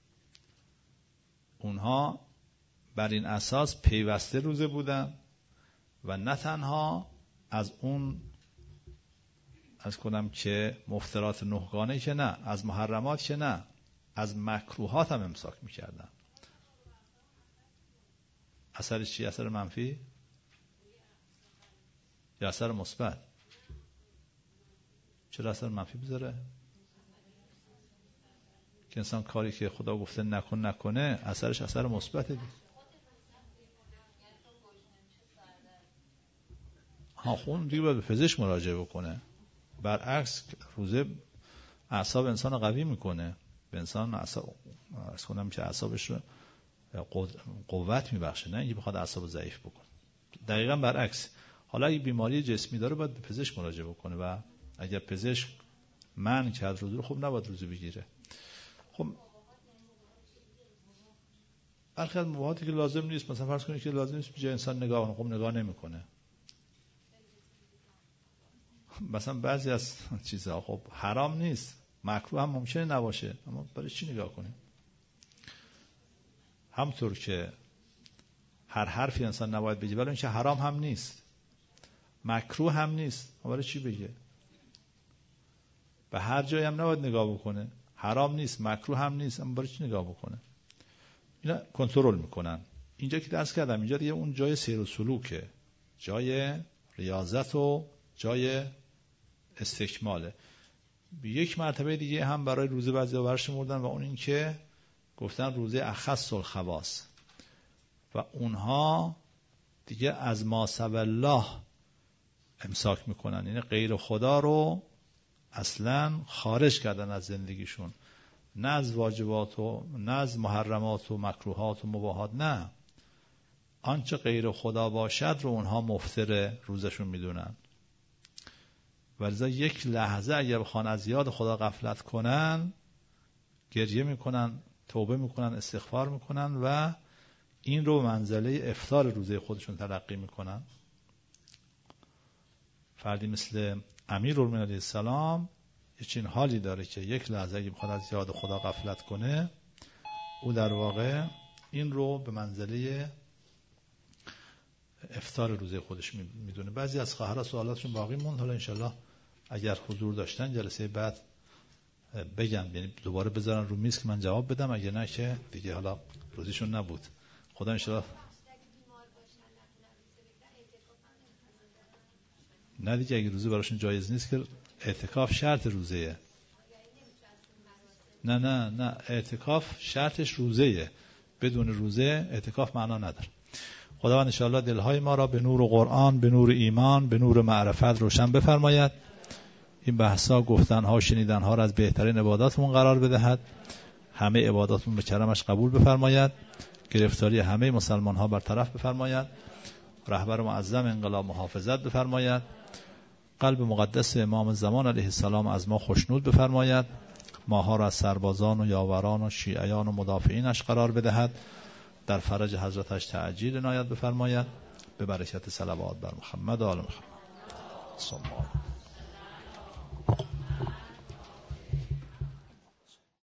اونها بر این اساس پیوسته روزه بودن و نه تنها از اون از کنم که مفترات 9گانه که نه، از محرمات که نه، از مکروهات هم امساک میکردن. اثرش چی؟ اثر منفی یا اثر مثبت؟ چرا اثر منفی بذاره؟ که انسان کاری که خدا گفته نکنه اثرش اثر مثبته دیگه. خون دیگه باید به پزشک مراجعه بکنه. برعکس روزه اعصاب انسان رو قوی میکنه، به انسان اعصابش رو قوت میبخشه، نه اینکه بخواد اعصاب ضعیف بکنه. دقیقاً برعکس. حالا اگه بیماری جسمی داره باید به پزشک مراجعه بکنه و اگر پزشک منع کرد روزه رو، خب نباید روزه بگیره. خب برخی از مباحاتی که لازم نیست، مثلا فرض کنید که لازم نیست به انسان نگاه کنه، خب نگاه نمیکنه. مثلا بعضی از چیزها خب حرام نیست، مکروه هم ممکنه نباشه، اما برای چی نگاه کنیم؟ همطور که هر حرفی انسان نباید بگه، ولی اینکه حرام هم نیست، مکروه هم نیست، برای چی بگه؟ و هر جایی هم نباید نگاه بکنه. حرام نیست، مکروه هم نیست، اما برای چی نگاه بکنه؟ اینا کنترل میکنن. اینجا که درس کردم، اینجا دیگه اون جای سیر و سلوکه، جای ریاضت و جای استکماله. یک مرتبه دیگه هم برای روزه بعضی برشمردن و اون این که گفتن روزه اخص الخواص و اونها دیگه از ما سوى الله امساک میکنن، یعنی غیر خدا رو اصلا خارج کردن از زندگیشون، نه از واجبات و نه از محرمات و مکروهات و مباحات، نه، آنچه غیر خدا باشد رو اونها مفطر روزشون میدونن. ولذا یک لحظه اگر بخوان از یاد خدا غفلت کنن، گریه میکنن، توبه میکنن، استغفار میکنن و این رو منزله افطار روزه خودشون تلقی میکنن. فردی مثل امیرالمومنین علیه السلام یه چنین حالی داره که یک لحظه اگه بخواد از یاد خدا غفلت کنه، او در واقع این رو به منزله افطار روزه خودش میدونه. بعضی از خواهرها سوالاتشون باقی موند، حالا انشالله اگر حضور داشتن جلسه بعد بگم، یعنی دوباره بذارن رو میز که من جواب بدم، اگر نه که دیگه حالا روزیشون نبود. خدا انشالله. نه دیگه اگه روزه براشون جایز نیست که اعتکاف شرط روزه‌ایه. نه اعتکاف شرطش روزه‌ایه، بدون روزه اعتکاف معنا نداره. خداوند انشاءالله دلهای ما را به نور قرآن، به نور ایمان، به نور معرفت روشن بفرماید. این بحثا، گفتنها و شنیدنها را از بهترین عباداتمون قرار بدهد. همه عباداتمون به کرمش قبول بفرماید. گرفتاری همه مسلمان ها برطرف بفرماید. رهبر معظم انقلاب محافظت بفرماید. قلب مقدس امام زمان علیه السلام از ما خوشنود بفرماید. ماها را از سربازان و یاوران و شیعیان و مدافعینش قرار بدهد. در فرج حضرتش تعجیل عنایت بفرماید. به برکت صلوات بر محمد و آل محمد.